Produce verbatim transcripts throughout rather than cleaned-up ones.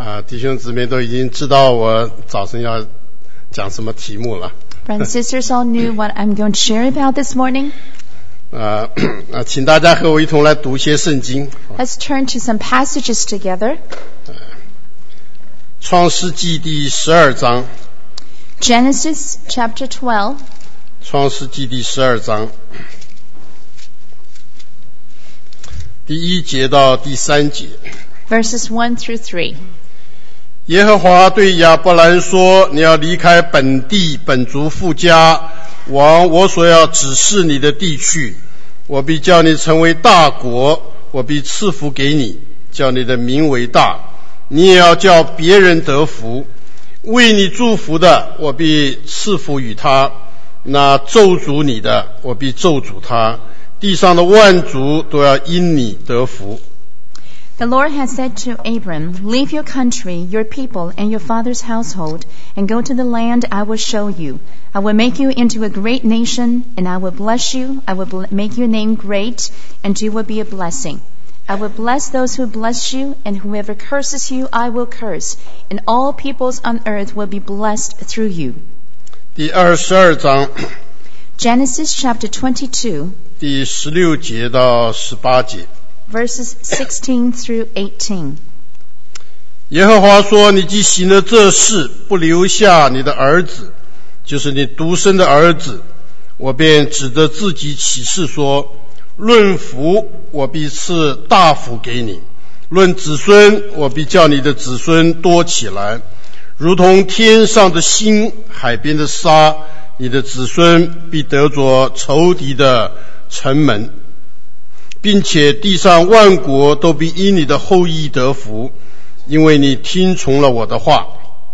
啊，弟兄姊妹都已经知道我早晨要讲什么题目了。 Brothers and sisters all knew what I'm going to share about this morning. 啊，那请大家和我一同来读一些圣经。 Let's turn to some passages together. 创世纪第十二章。 Genesis chapter twelve. 创世纪第十二章，第一节到第三节。 Verses one through three. 耶和华对亚伯兰说：你要离开本地本族父家，往我所要指示你的地去。我必叫你成为大国，我必赐福给你，叫你的名为大。你也要叫别人得福。为你祝福的，我必赐福与他；那咒诅你的，我必咒诅他。地上的万族都要因你得福。 The Lord has said to Abram, leave your country, your people, and your father's household, and go to the land I will show you. I will make you into a great nation, and I will bless you. I will make your name great, and you will be a blessing. I will bless those who bless you, and whoever curses you, I will curse, and all peoples on earth will be blessed through you. 第二十二章 Genesis chapter twenty-two, 第十六节到十八节。 verses sixteen through eighteen. 耶和华说：你既行了这事，不留下你的儿子，就是你独生的儿子，我便指着自己起誓说：论福，我必赐大福给你；论子孙，我必叫你的子孙多起来，如同天上的星，海边的沙。你的子孙必得着仇敌的城门，并且地上万国都必因你的后裔得福，因为你听从了我的话。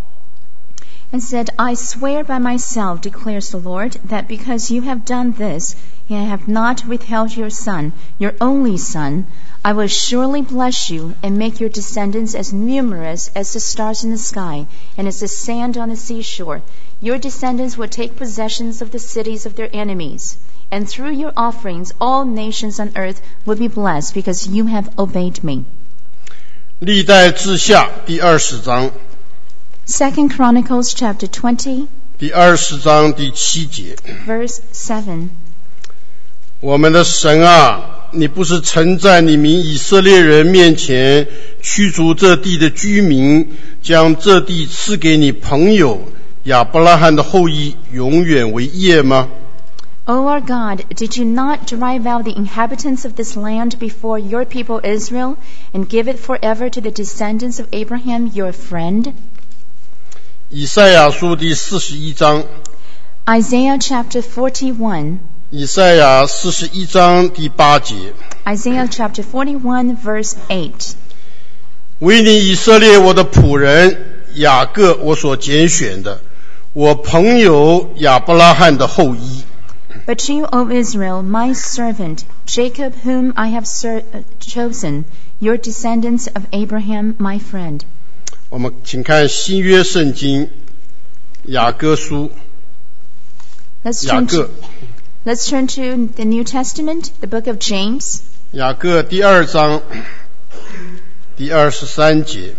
And said, I swear by myself, declares the Lord, that because you have done this, and have not withheld your son, your only son, I will surely bless you and make your descendants as numerous as the stars in the sky and as the sand on the seashore. Your descendants will take possessions of the cities of their enemies. And through your offerings, all nations on earth will be blessed because you have obeyed me. 历代志下第二十章。 Second Chronicles chapter twenty, 第二十章第七节。 verse seven. 我们的神啊，你不是曾在你民以色列人面前驱逐这地的居民，将这地赐给你朋友亚伯拉罕的后裔永远为业吗？ O our God, did you not drive out the inhabitants of this land before your people Israel, and give it forever to the descendants of Abraham, your friend? 以赛亚书第四十一章。 Isaiah chapter forty-one. 以赛亚四十一章第八节。 Isaiah chapter forty-one, verse eight. 为你以色列我的仆人雅各我所拣选的，我朋友亚伯拉罕的后裔。 But you, O Israel, my servant, Jacob, whom I have ser- chosen, your descendants of Abraham, my friend. 我们请看新约圣经雅各书。 Let's 雅 turn 各 to, let's turn to the New Testament, the book of James. 雅各第二章第二十三节。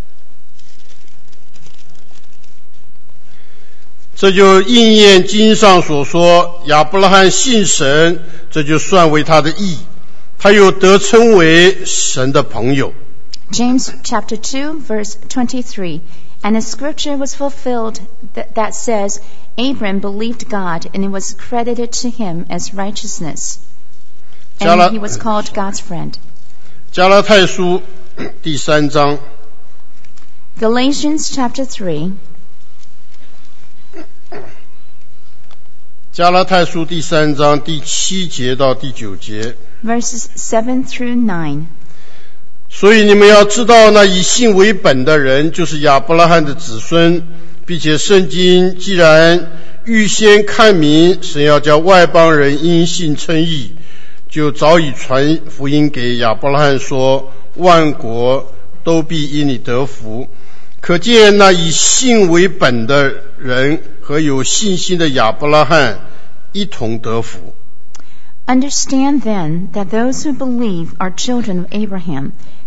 这就应验经上所说，亚伯拉罕信神，这就算为他的义，他又得称为神的朋友。 James chapter two, verse twenty-three. And the scripture was fulfilled that, that says, Abram believed God, and it was credited to him as righteousness. And he was called God's friend. 加拉太书第三章。 Galatians chapter three. 加拉太书第三章第七节到第九节。 Verses seven through nine. 所以你们要知道，那以信为本的人就是亚伯拉罕的子孙，并且圣经既然预先看明神要叫外邦人因信称义，就早已传福音给亚伯拉罕说，万国都必因你得福。可见那以信为本的人和有信心的亚伯拉罕一同得福。 Understand then that those who believe are children of Abraham.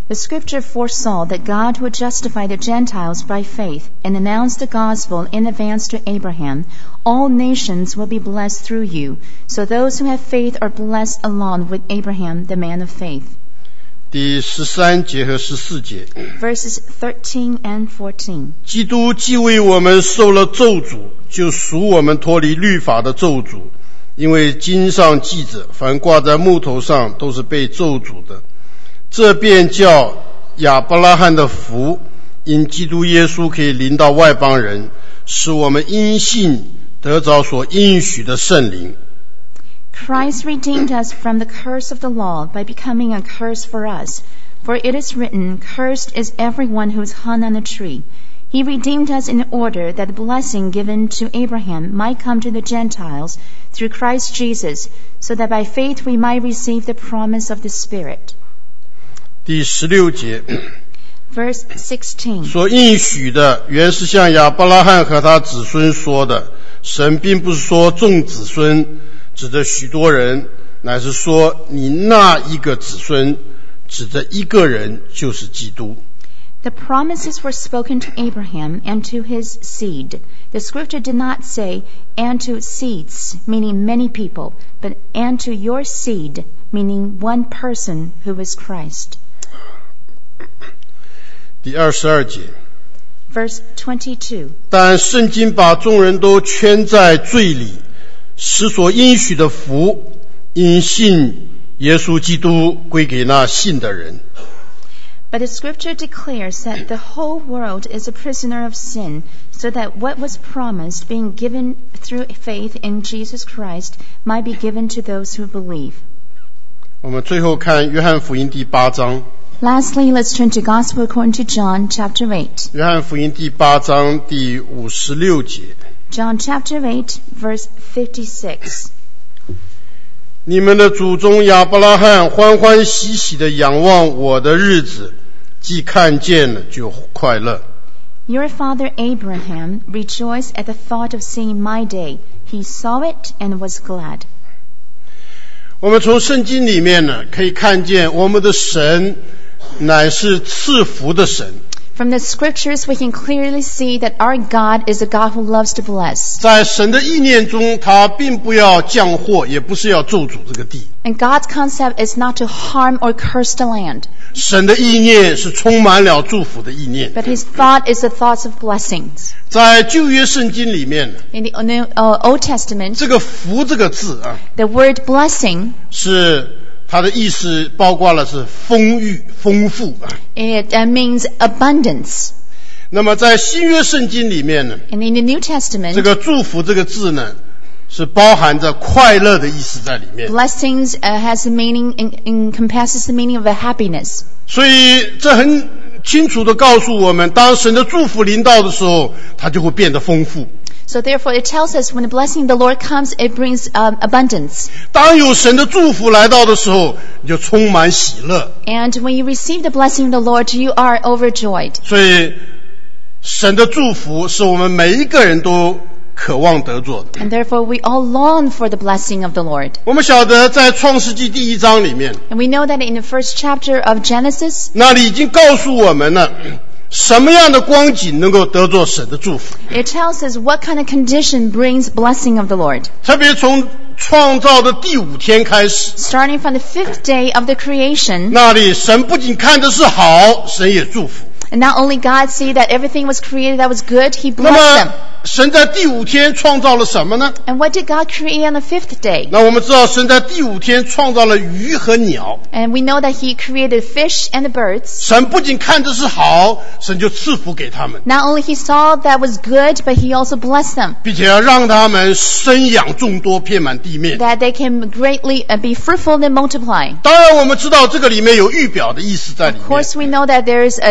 The scripture foresaw that God would justify the Gentiles by faith and announce the gospel in advance to Abraham. All nations will be blessed through you. So those who have faith are blessed along with Abraham, the man of faith. 第十三节和十四节 Verses thirteen and fourteen. 基督既为我们受了咒诅，就赎我们脱离律法的咒诅，因为经上记着，凡挂在木头上都是被咒诅的。这便叫亚伯拉罕的福，因基督耶稣可以临到外邦人，使我们因信得着所应许的圣灵。 Christ redeemed us from the curse of the law by becoming a curse for us. For it is written, Cursed is everyone who is hung on a tree. He redeemed us in order that the blessing given to Abraham might come to the Gentiles through Christ Jesus, so that by faith we might receive the promise of the Spirit. 第十六节 Verse sixteen. 所应许的原是向亚伯拉罕和他子孙说的，神并不是说众子孙，指着许多人，乃是说你那一个子孙，指着一个人，就是基督。 The promises were spoken to Abraham and to his seed. The scripture did not say, and to seeds, meaning many people, but and to your seed, meaning one person who is Christ. 第二十二节 Verse twenty-two. 但圣经把众人都圈在罪里，使所应许的福因信耶稣基督归给那信的人。 But the scripture declares that the whole world is a prisoner of sin, so that what was promised, being given through faith in Jesus Christ, might be given to those who believe. 我们最后看约翰福音第八章。 Lastly, let's turn to Gospel according to John, chapter eight. 约翰福音第八章第五十六节。 John chapter eight, verse fifty-six. 你们的祖宗亚伯拉罕欢欢喜喜地仰望我的日子，既看见了就快乐。 Your father Abraham rejoiced at the thought of seeing my day. He saw it and was glad. 我们从圣经里面呢，可以看见我们的神乃是赐福的神。 From the scriptures, we can clearly see that our God is a God who loves to bless. 在神的意念中，他并不要降祸，也不是要咒诅这个地。 And God's concept is not to harm or curse the land. 神的意念是充满了祝福的意念。 But his thought is the thoughts of blessings. 在旧约圣经里面 In the New, uh, Old Testament, 这个福这个字啊， the word blessing, 是它的意思包括了是丰裕、丰富啊。 it uh, means abundance. 那么在新约圣经里面呢， And in the New Testament, 这个祝福这个字呢，是包含着快乐的意思在里面。 blessings uh, has the meaning, en- encompasses the meaning of a happiness. 所以这很清楚地告诉我们，当神的祝福临到的时候，它就会变得丰富。 So therefore it tells us when the blessing of the Lord comes, it brings um, abundance. 当有神的祝福来到的时候，你就充满喜乐。 And when you receive the blessing of the Lord, you are overjoyed. 所以神的祝福是我们每一个人都渴望得着的。 And therefore we all long for the blessing of the Lord. 我们晓得在创世纪第一章里面， And we know that in the first chapter of Genesis, 那里已经告诉我们了什么样的光景能够得着神的祝福。 it tells us what kind of condition brings blessing of the Lord. 特别从创造的第五天开始， Starting from the fifth day of the creation, 那里神不仅看的是好，神也祝福。 and not only God see that everything was created that was good, He 那 blessed them. 么神在第五天创造了什么呢？ And what did God create on the fifth day? 那我们知道神在第五天创造了鱼和鸟。 And we know that He created fish and the birds. 神不仅看的是好，神就赐福给他们， Not only He saw that was good, but He also blessed them, 并且要让他们生养众多，遍满地面。 that they can greatly uh, be fruitful and multiply. 当然我们知道这个里面有预表的意思在里 Of 面。 course, we know that there is a, th-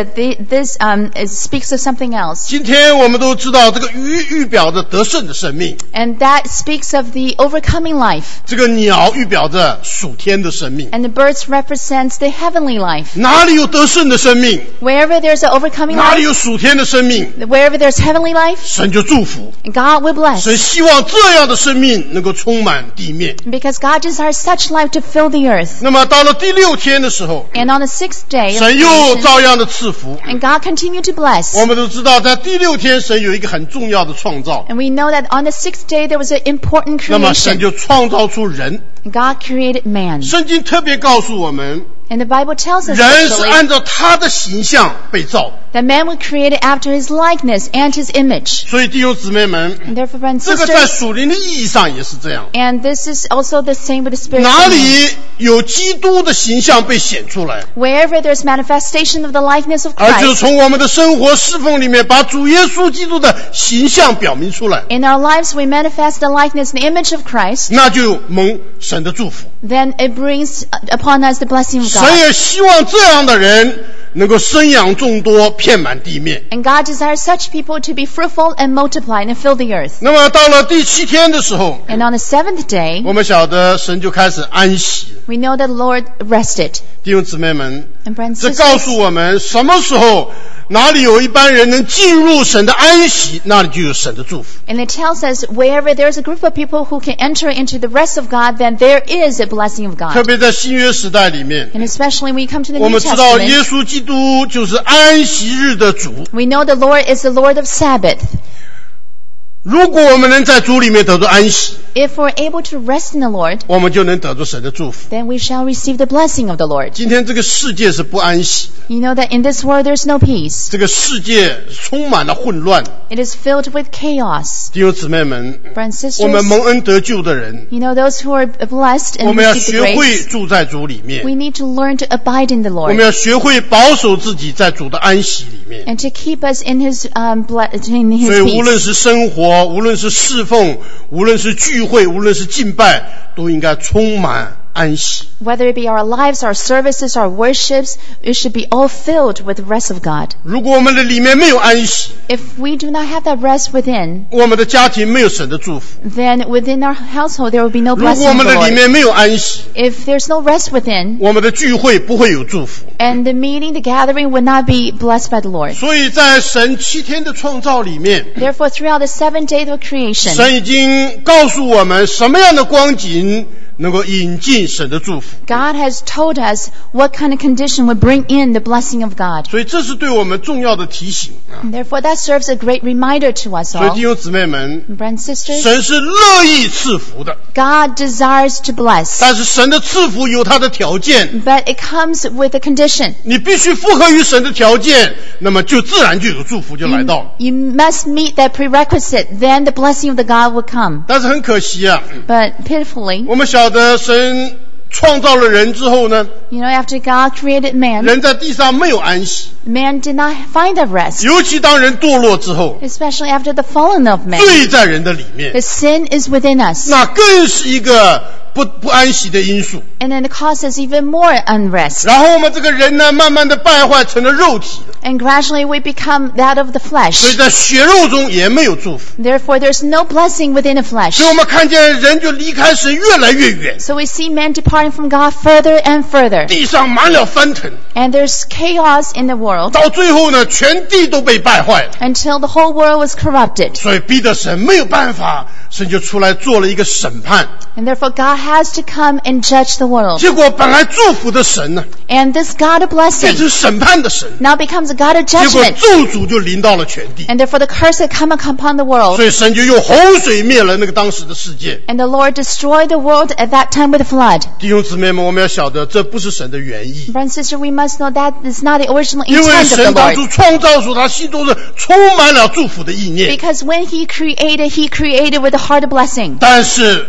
this um, it speaks of something else. 今天我们都知道这个鱼预表着得胜的生命， And that speaks of the overcoming life. 这个鸟预表着属天的生命。 And the birds represents the heavenly life. 哪里有得胜的生命， Wherever there's an overcoming 哪里 life, 有属天的生命， wherever there's heavenly life, 神就祝福。 God will bless. 神希望这样的生命能够充满地面。 Because God desires such life to fill the earth. 那么到了第六天的时候， And on the sixth day of 神又 creation, 照样的赐福。 and God continued to bless. 我们都知道，在第六天，神有一个很重要的创造。 And we know that on the sixth day there was an important 那么神 creation. 就创造出人。 God created man. 圣经特别告诉我们， And the Bible tells us 人是 actually 按照他的形象被造。 that man was created after his likeness and his image. 所以弟兄姊妹们， And therefore, brothers 这 and 个在 sisters, 属灵的意义上也是这样。 and this is also the same with the spiritual 哪 man. 里有基督的形象被显出来， Wherever there's manifestation of the likeness of 而就 Christ, 从我们的生活侍奉里面，把主耶稣基督的形象表明出来， in our lives we manifest the likeness and the image of Christ, 那就蒙神的祝福。 then it brings upon us the blessing of 神 God. 也希望这样的人能够生养众多，遍满地面。 And God desires such people to be fruitful and multiply and fill the earth. 那么到了第七天的时候， And on the seventh day, 我们晓得神就开始安息。 we know that the Lord rested. 弟兄姊妹们， And brothers 这 and 告诉 sisters, 我们什么时候哪里有一般人能进入神的安息，那里就有神的祝福。 and it tells us wherever there's a group of people who can enter into the rest of God, then there is a blessing of 特 God. 别在新约时代里面， And especially when you come to the 我 New 们知道耶 Testament, 稣基督就是安息日的主。 we know the Lord is the Lord of Sabbath. 如果我们能在主里面得到安息， If we're able to rest in the Lord, 我们就能得到神的祝福。 then we shall receive the blessing of the Lord. 今天这个世界是不安息的， You know that in this world there's no peace. 这个世界充满了混乱。 It is filled with chaos. 弟兄姊妹们， Brothers and 我们 sisters, 蒙恩得救的人， you know those who are blessed 我 and 们要 receive 学 the 会 grace, 住在主里面， we need to learn to abide in the 我 Lord 们要学会保守自己在主的安息里面。 and to keep us in His um, ble- in 所以 His 无论 peace. 是生活，无论是侍奉，无论是聚会，无论是敬拜，都应该充满安息。 Whether it be our lives, our services, our worships, it should be all filled with the rest of God. 如果我们的里面没有安息， If we do not have that rest within, 我们的家庭没有神的祝福； then within our household there will be no 如果 blessing 我 of 们 the 的里 Lord. 面没有安息， If there's no rest within, 我们的聚会不会有祝福。 and the meeting, the gathering would not be blessed by the Lord. 所以在神七天的创造里面， Therefore, throughout the seven days of creation, 神已经告诉我们什么样的光景能够引进神的祝福。 God has told us what kind of condition would bring in the blessing of God. 所以这是对我们重要的提醒啊！ And therefore, that serves a great reminder to us 所以 all. 弟兄姊妹们， Brothers and sisters, 神是乐意赐福的， God desires to bless, 但是神的赐福有它的条件， but it comes with a condition. 你必须符合于神的条件，那么就自然就有祝福就来到了。 You must meet that prerequisite, then the blessing of the God will come. 但是很可惜啊， But pitifully, 我们晓得神创造了人之后呢， you know, after God created man, 人在地上没有安息， man did not find that rest, 尤其当人堕落之后， especially after the fallen of man. 罪在人的里面 The，sin is within us, 那更是一个不不安息的因素。 and then it causes even more unrest. 然后我们这个人呢，慢慢的败坏成了肉体， And gradually we become that of the 所以 flesh. 在血肉中也没有祝福。 Therefore, there's no blessing within the flesh. 所以我们看见人就离开神越来越远， So we see men departing from God further and further. 地上满了翻腾， And there's chaos in the world 到最后呢，全地都被败坏了。 until the whole world was corrupted. 所以逼得神没有办法，神就出来做了一个审判。 And therefore, God has to come and judge the world. 结果本来祝福的神呢， And this God of 变 blessing 成审判的神， now becomes a God of 结果 judgment. 咒诅就临到了全地。 And therefore, the curse had come upon the world. 所以神就用洪水灭了那个当时的世界。 And the Lord destroyed the world at that time with a flood. 弟兄姊妹们，我们要晓得这不是神的原意， Brother and sister, we must know that is not the original 因为 intent of the 神当 Lord. 初创造时，他心中是充满了祝福的意念。 Because when He created, He created with a heart of blessing. 但是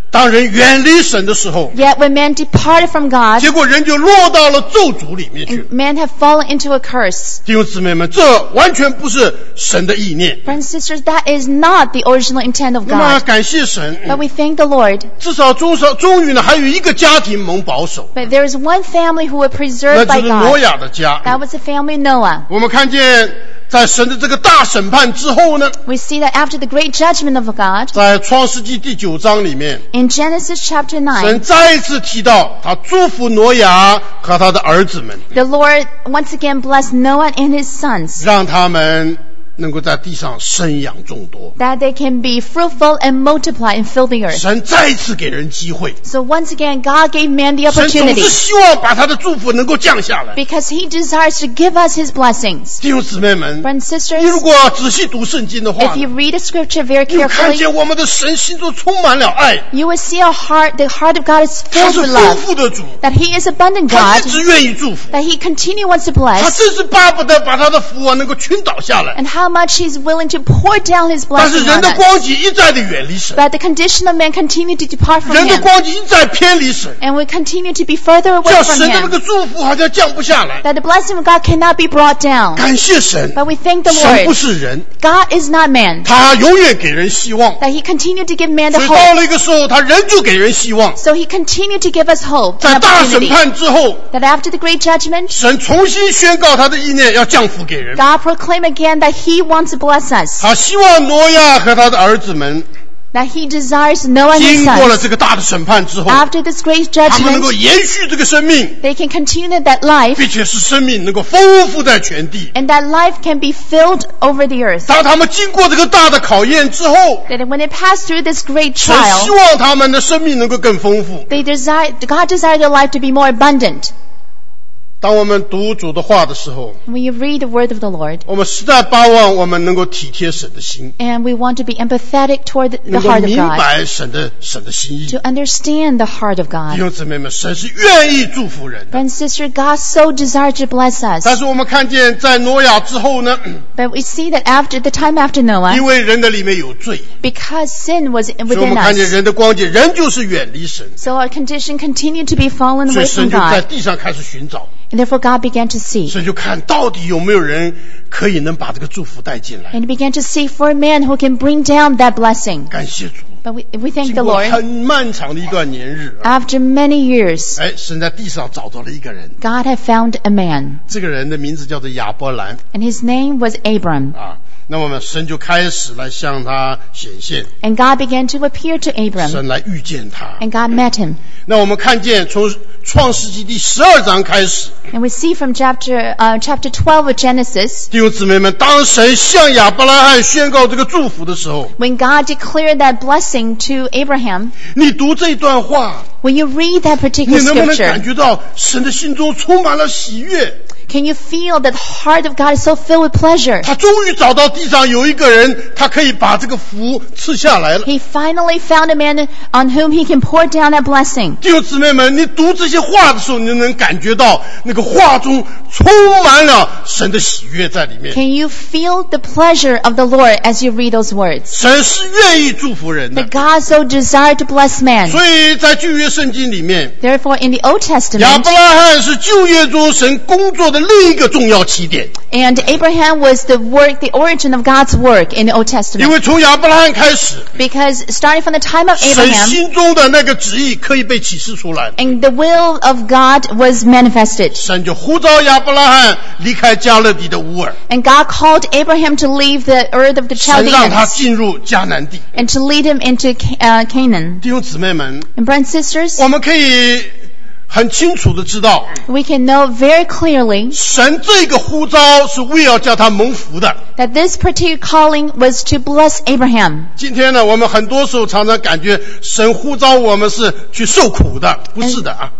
当人远离神的时候， Yet when man departed from God, 结果人就落到了咒诅里面去。 men have fallen into a curse. 弟兄姊妹们，这完全不是神的意念。 Brothers and sisters, that is not the original intent of 那么 God. 感谢神， But we thank the Lord. 至少终少终于呢，还有一个家庭蒙保守， But there is one family who were 那 preserved 就 by 是挪 God. 亚的家。 That was the family Noah. 我们看见在神的这个大审判之后呢， We see that after the great judgment of God, 在创世纪第九章里面， in Genesis chapter 神 nine, 再一次提到他祝福挪亚和他的儿子们， the Lord once again blessed Noah and his sons, 让他们能够在地上生养众多。 that they can be fruitful and multiply and fill the earth. 神再一次给人机会， So once again, God gave man the 神总 opportunity 是希望把他的祝福能够降下来。 because he desires to give us his blessings. 弟兄姊妹们， Brothers and 你如 sisters, 果仔细读圣经的话 if，you read the scripture very 你会看 carefully, 见我们的神心中充满了爱， you will see our heart, the heart of God is 他 filled 是 with 丰 love, 富的主， that he is abundant 他 God, 一直愿意祝福， that he continually wants to 他 bless, 真是巴不得把他的福啊能够倾倒下来。 and how much he's willing to pour down his 但是 blessing 人 on 的 us. 光景一再的远离神， But the condition of man continue to depart from 人的 him, 光景一再偏离神， and we continue to be further 叫 away from 神的那 him, 个祝福好像降不下来。 that the blessing of God cannot be brought down. 感谢神， But we thank the 神不 Lord. 是人， God is not man, 他永远给人希望， that he continued to give man the 所以到 hope. 了一个时候，他仍旧给人希望。 So he continued to give us hope 在 and 大审 opportunity. 判之后， That after the great judgment, 神重新宣告他的意念，要降福给人。 God proclaimed again that he wants to bless us, 他希望挪亚和他的儿子们 that he desires Noah and his 经过了 sons, 这个大的审判之后， after this great 他们能够 judgment, 延续这个生命， they can continue that life, 并且使生命能够丰富在全地。 and that life can be filled over the earth. 当他们经过这个大的考验之后， That when they pass through this great 神希 trial, 望他们的生命能够更丰富。 they desire, God desired their life to be more abundant. 当我们读主的话的时候， When you read the word of the Lord, 我们实在巴望我们能够体贴神的心， and we want to be empathetic toward the, the 能够 heart of 明 God, 白神的神的心意。 to understand the heart of 弟 God. 兄姊妹们，神是愿意祝福人的。 Brother and sister, God so desired to bless 但 us. 是我们看见在挪亚之后呢， But we see that after the time after 因 Noah, 为人的里面有罪， because sin was 所以我 within 们看见 us, 人的光景仍旧是远离神， so our condition continued to be fallen 所以 away 神 from 就在 God. 地上开始寻找， And therefore God began to seek. 神就看到底有没有人可以能把这个祝福带进来。 And he began to seek for a man who can bring down that blessing. 感谢主， But we, we 经 thank the 过 Lord. 很漫长的一段年日， After many years, 哎，神在地上找到了一个人， God had found a man, 这个人的名字叫做亚伯兰 and his name was Abram. 啊。那么神就开始来向他显现， And God began to appear to Abram, 神来遇见他。 and God met him. 那我们看见从创世纪第十二章开始， And we see from chapter uh, chapter twelve of Genesis, 弟兄姊妹们，当神向亚伯拉罕宣告这个祝福的时候， when God declared that blessing to Abraham, 你读这段话， when you read that 你 particular 能不能感 scripture, 觉到神的心中充满了喜悦？ can you feel that the heart of God is so filled with pleasure? 他终于找到地上有一个人，他可以把这个福赐下来了。 He finally found a man on whom he can pour down that blessing. 弟兄姊妹们，你读这些话的时候，你能感觉到那个话中充满了神的喜悦在里面。 Can you feel the pleasure of the Lord as you read those words? 神是愿意祝福人的 That，God so desired to bless man. 所以在旧约圣经里面， Therefore, in the Old 亚 Testament, 伯拉罕是旧约中神工作的另一个重要起点。 and Abraham was the work, the origin of God's work in the Old 因 Testament. 为从亚伯拉罕开始， Because starting from the time of 神 Abraham, 心中的那个旨意可以被启示出来， and the will of God was manifested. 神就呼召亚伯拉罕离开加勒底的乌尔， And God called Abraham to leave the earth of the 神让他 Chaldeans 进入迦南地。 and to lead him into Ca- uh, Canaan. 弟兄姊妹们， And brothers and sisters, 我们可以很清楚的知道， we can know very clearly 神这个呼召是为了叫他蒙福的。 that this particular calling was to bless Abraham. 今天呢，我们很多时候常常感觉神呼召我们是去受苦的，不是的啊。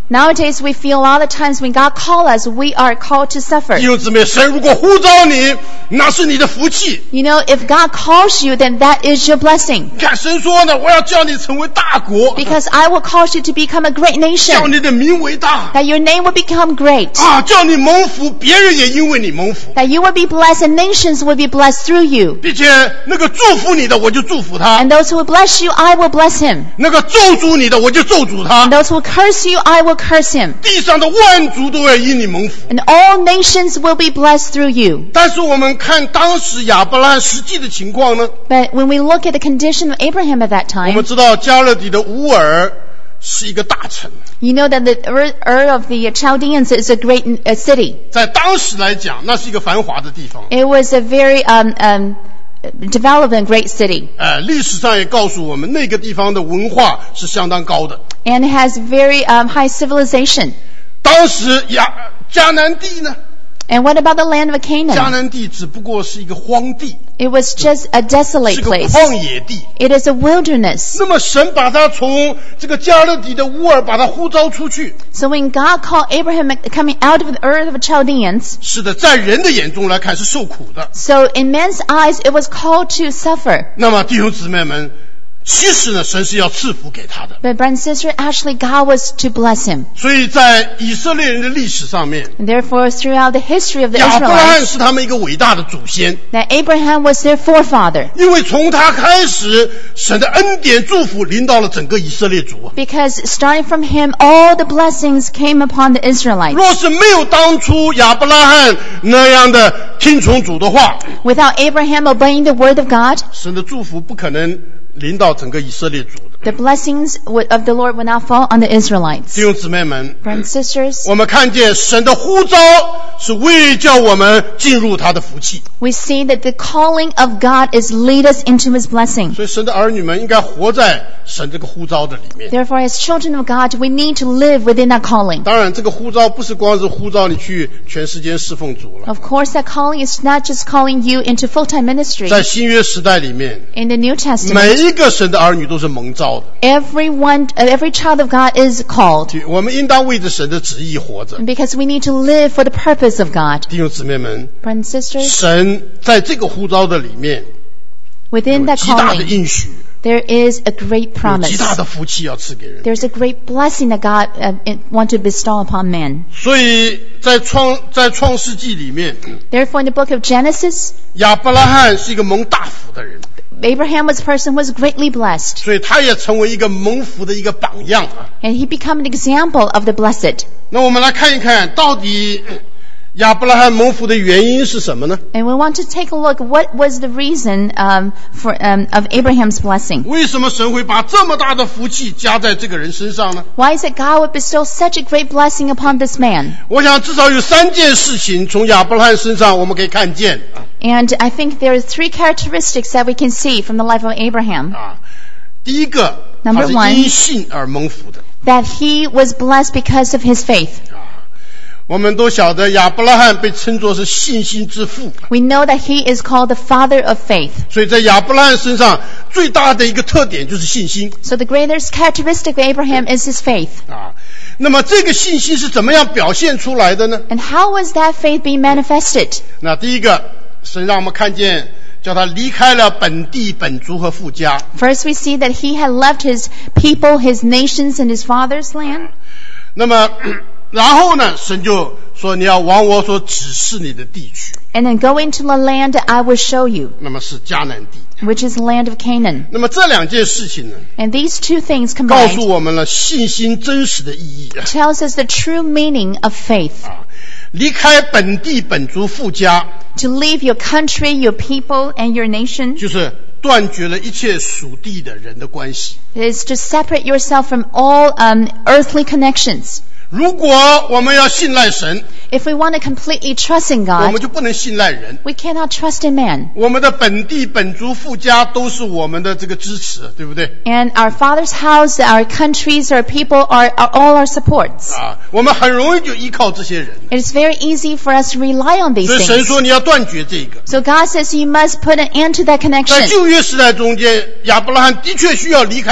Nowadays, we feel a lot of times when God calls us, we are called to suffer. 弟兄姊妹，神如果呼召你，那是你的福气。 You know, if God calls you, then that is your blessing. 你看神说呢，我要叫你成为大国， Because I will cause you to become a great 叫 nation, 你的名为大 that your name will become great, 啊，叫你蒙福，别人也因为你蒙福， that you will be blessed and nations will be blessed through you. 并且那个祝福你的，我就祝福他； And those who will bless you, I will bless him. 那个咒诅你的，我就咒诅他。 And those who will curse you, I will curse him. 地上的万族都要因你蒙福。 And all nations will be blessed through you. 但是我们看当时亚伯拉罕实际的情况呢， But when we look at the condition of Abraham at that 我们 time, 知道加勒底的乌尔是一个大城， you know that the Ur, Ur of the Chaldeans is a great uh, city. 在当时来讲，那是一个繁华的地方。 It was a very um, um, developed and great city. 呃，历史上也告诉我们，那个地方的文化是相当高的。 And it has very um, high civilization. 当时亚迦南地呢， And what about the land of 迦 Canaan? 南地只不过是一个荒地， It was just a 是 desolate 个 place. 旷野地。 It is a wilderness. 那么神把他从这个加勒底的乌尔把他呼召出去， So when God called Abraham coming out of the Ur of the Chaldeans, 是的，在人的眼中来看是受苦的。 so in men's eyes it was called to suffer. 那么弟兄姊妹们，其实呢，神是要赐福给他的。 But brother and sister, actually God was to bless him. 所以在以色列人的历史上面， And therefore throughout the history of the 亚伯拉罕 Israelites, 是他们一个伟大的祖先， that Abraham was their forefather. 因为从他开始，神的恩典祝福临到了整个以色列族啊。 Because starting from him, all the blessings came upon the Israelites. 若是没有当初亚伯拉罕那样的听从主的话， Without Abraham obeying the word of God, 神的祝福不可能临到整个以色列族的。 the blessings would- of the Lord would not fall on the Israelites. 弟兄姊妹们， Brothers and sisters, 我们看见神的呼召是为叫我们进入他的福气， we see that the calling of God is lead us into his blessing. 所以神的儿女们应该活在神这个呼召的里面。 Therefore, as children of God, we need to live within that calling. 当然，这个呼召不是光是呼召你去全时间侍奉主了。 Of course, that calling is not just calling you into full-time ministry. 在新约时代里面， In the New 每 Testament, 一个神的儿女都是蒙召的。 everyone, uh, every child of God is called. 我们应当为着神的旨意活着。 Because we need to live for the purpose of God. 弟兄姊妹们， Brothers and sisters, 神在这个呼召的里面 within 有 that 极大的 calling, 应许， there is a great 有极 promise. 大的福气要赐给人。 There's a great blessing that God uh, want to bestow upon man. 所以在创在创世纪里面， Therefore, in the book of Genesis, 亚伯拉罕是一个蒙大福的人， Abraham was a person who was greatly blessed. 所以他也成为一个蒙福的一个榜样啊。 And he became an example of the blessed. 那我们来看一看，到底亚伯拉罕蒙福的原因是什么呢？ And we want to take a look, what was the reason um, for um, of Abraham's blessing? 为什么神会把这么大的福气加在这个人身上呢？ Why is it God would bestow such a great blessing upon this man? 我想至少有三件事情从亚伯拉罕身上我们可以看见 And I think there are three characteristics that we can see from the life of Abraham. 啊。第一个， Number 他 one 是因信而蒙福的 That he was blessed because of his faith. 啊。我们都晓得亚伯拉罕被称作是信心之父， We know that he is called the father of faith. 所以在亚伯拉罕身上最大的一个特点就是信心 So the greatest characteristic of Abraham is his faith. 啊。那么这个信心是怎么样表现出来的呢？ And how was that faith being manifested? 那第一个，神让我们看见，叫他离开了本地本族和父家。 First, we see that he had left his people, his nations, and his father's land. 那么然后呢，神就说你要往我所指示你的地去， And then go into the land that I will show you, 那么是迦南地。 which is the land of Canaan. 那么这两件事情呢， And these two things 告诉 combined 我们了信心真实的意义 tells us the true meaning of faith. 啊！离开本地本族父家， To leave your country, your people, and your nation 就是断绝了一切属地的人的关系。 is to separate yourself from all um, earthly connections. 如果我们要信赖神， If we want to completely trust in 我们 God, 就不能信赖人。 we cannot trust in man. 我们的本地本族父家都是我们的这个支持，对不对？ And our father's house, our countries, our people are, are all our supports. 啊，我们很容易就依靠这些人。 It is very easy for us to rely on these 所以神 things. 说你要断绝这个。 So God says you must put an end to that 在 connection. 旧约时代中间，亚伯拉罕的确需要离开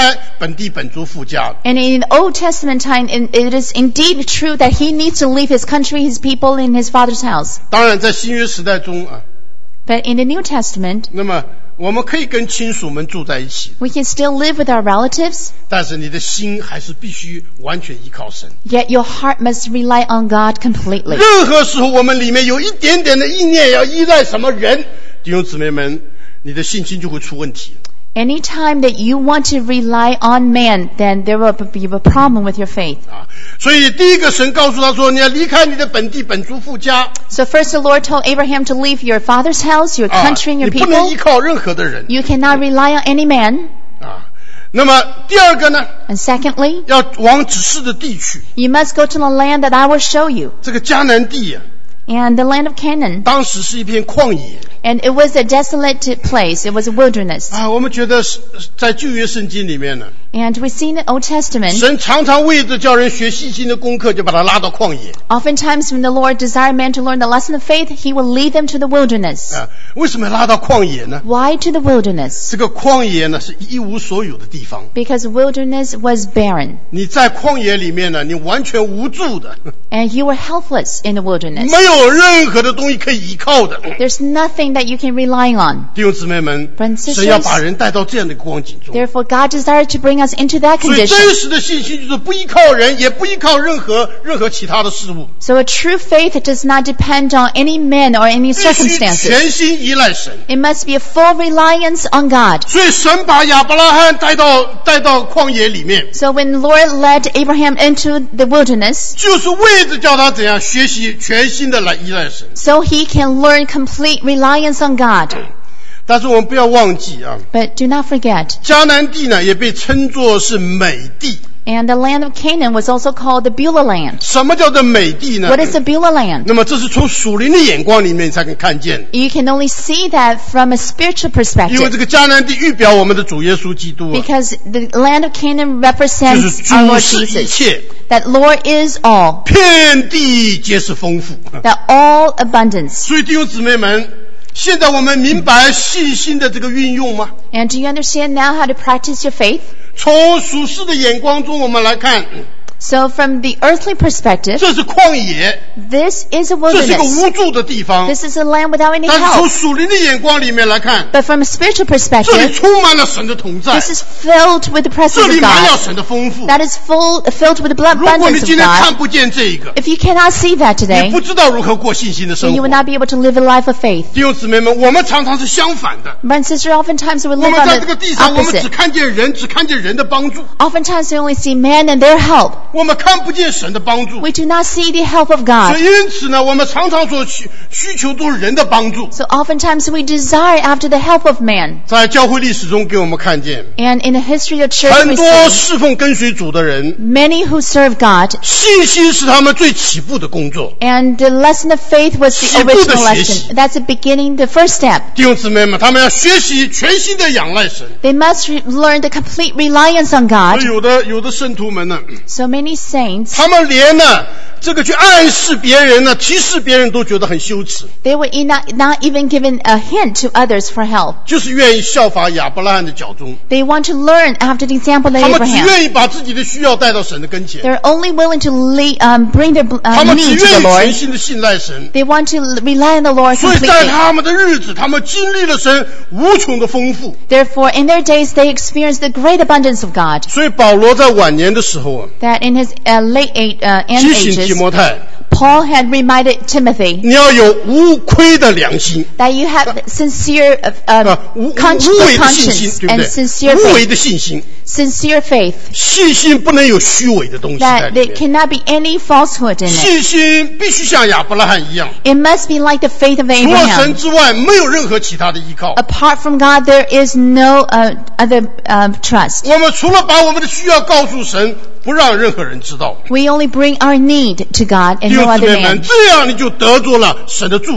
本地本族父家。 And in the Old Testament time, it is indeed true that he needs to leave his country, his people, in his father's house. 当然在新约时代中啊， But in the New Testament, 那么我们可以跟亲属们住在一起， we can still live with our relatives, 但是你的心还是必须完全依靠神。 yet your heart must rely on God completely. 任何时候我们里面有一点点的意念要依赖什么人，弟兄姊妹们，你的信心就会出问题。 Anytime that you want to rely on man, then there will be a problem with your faith. 啊，所以第一个神告诉他说，你要离开你的本地本族父家。 So first the Lord told Abraham to leave your father's house, your 啊， country, and 你 your 不能依 people. 靠任何的人。 You cannot rely on any man. 啊，那么第二个呢， And secondly, 要往指示的地去。 you must go to the land that I will show you. 这个迦南地啊， And the land of Canaan. 当时是一片旷野。 And it was a desolate place. It was a wilderness. 啊，我们觉得是在旧约圣经里面呢， And we see in the Old Testament, 神常常为着叫人学细心的功课，就把他拉到旷野。 oftentimes when the Lord desired men to learn the lesson of faith, he will lead them to the wilderness. 啊，为什么拉到旷野呢？ Why to the wilderness? 这个旷野呢是一无所有的地方。 Because wilderness was barren. 你在旷野里面呢，你完全无助的， And you were helpless in the wilderness. 没有任何的东西可以依靠的。 There's nothing that you can rely on. 弟兄姊妹们， Brothers and sisters, 神要把人带到这样的光景中。 Therefore, God desired to bring us into that 所以 condition. 真实的信心就是不依靠人，也不依靠任何任何其他的事物， So a true faith does not depend on any men or any 必须 circumstances. 全心依赖神。 It must be a full reliance on God. 所以神把亚伯拉罕带到带到旷野里面， So when the Lord led Abraham into the wilderness, 就是为着叫他怎样学习全心的来依赖神。 so he can learn complete reliance on God. 但是我们不要忘记啊， But do not forget, 迦南地呢也被称作是美地。 and the land of Canaan was also called the Beulah land. 什么叫做美地呢？ What is the Beulah land? 那么这是从属灵的眼光里面才能看见， You can only see that from a spiritual 因为 perspective. 这个迦南地预表我们的主耶稣基督啊， Because the land of Canaan 就是 represents our 主 Lord 是一 Jesus. 切， That Lord is all. 遍地皆是丰富。 That all abundance. 所以弟兄姊妹们，现在我们明白信心的这个运用吗？ And do you understand now how to practice your faith? 从属世的眼光中我们来看， So from the earthly perspective, 这是旷野， this is a 这是个 wilderness. 无助的地方。 This is a land without any 但是从 help. 属灵的眼光里面来看， But from a spiritual 这里 perspective, 充满了神的同在， this is filled with the 这 presence 里 of 满了 God. 神的丰富。 That is full, filled with the blood 如果你 abundance of 今天 God. 看不见这个， If you cannot see that 你 today, 不知道如何过信心的 then 生 you 活 will。not be able to live a life of faith. 弟兄姊妹们，我们常常是相反的。 Brothers and sisters, oftentimes we 我 live 们 on 在这个 the 地上，我们只 opposite. 看见人，只看见人的帮助， Oftentimes we only see men and their help. 我们看不见神的帮助。 We do not see the help of 所 God. 以因此呢，我们常常所需需求都是人的帮助。 So oftentimes we desire after the help of man. 在教会历史中给我们看见， And in the history of church 很 we 多 see 侍奉跟随主的人， many who serve God, 信心是他们最起步的工作。 and the lesson of faith was the 起步的 original 学习。 lesson. That's the beginning, the first step. 弟兄姊妹们，他们要学习全心的仰赖神。 They must re- learn the complete reliance on 所 God. 以有的有的圣徒们呢， So many saints, 他们连呢这个去暗示别人呢，提示别人都觉得很羞耻， they were e- not, not even given a hint to others for help. 就是愿意效法亚伯拉罕的脚踪。 They want to learn after the example of 他们只 Abraham. 愿意把自己的需要带到神的跟前， They're only willing to le- um, bring their 他 uh, 们只 need to 愿 the 意 Lord. 全心的信赖神。 They want to l- rely on the Lord 所以在 completely. 他们的日子，他们经历了神无穷的丰富。 Therefore, in their days, they experienced the great abundance of God. 所以保罗在晚年的时候啊， That in his uh, late eight, uh, end 提醒提 ages, 摩太， Paul had reminded Timothy 你要有无亏的良心 that you have sincere uh, 啊 uh,， 无无 con- 无 good 为的信心， conscience 对不 and 对？ sincere 无为 faith. 的信心， Sincere faith. 信心不能有虚伪的东西在 That 里 there 面。 cannot be any falsehood in it. 信心必须像亚伯拉罕一样， It must be like the faith of 除了神 Abraham. 之外，没有任何其他的依靠。 Apart from God, there is no uh, other uh, trust. 我们除了把我们的需要告诉神，不让任何人知道。 We only bring our need to God and 弟 no 兄姊 other 妹们， man. 这样你就得着了神的祝福。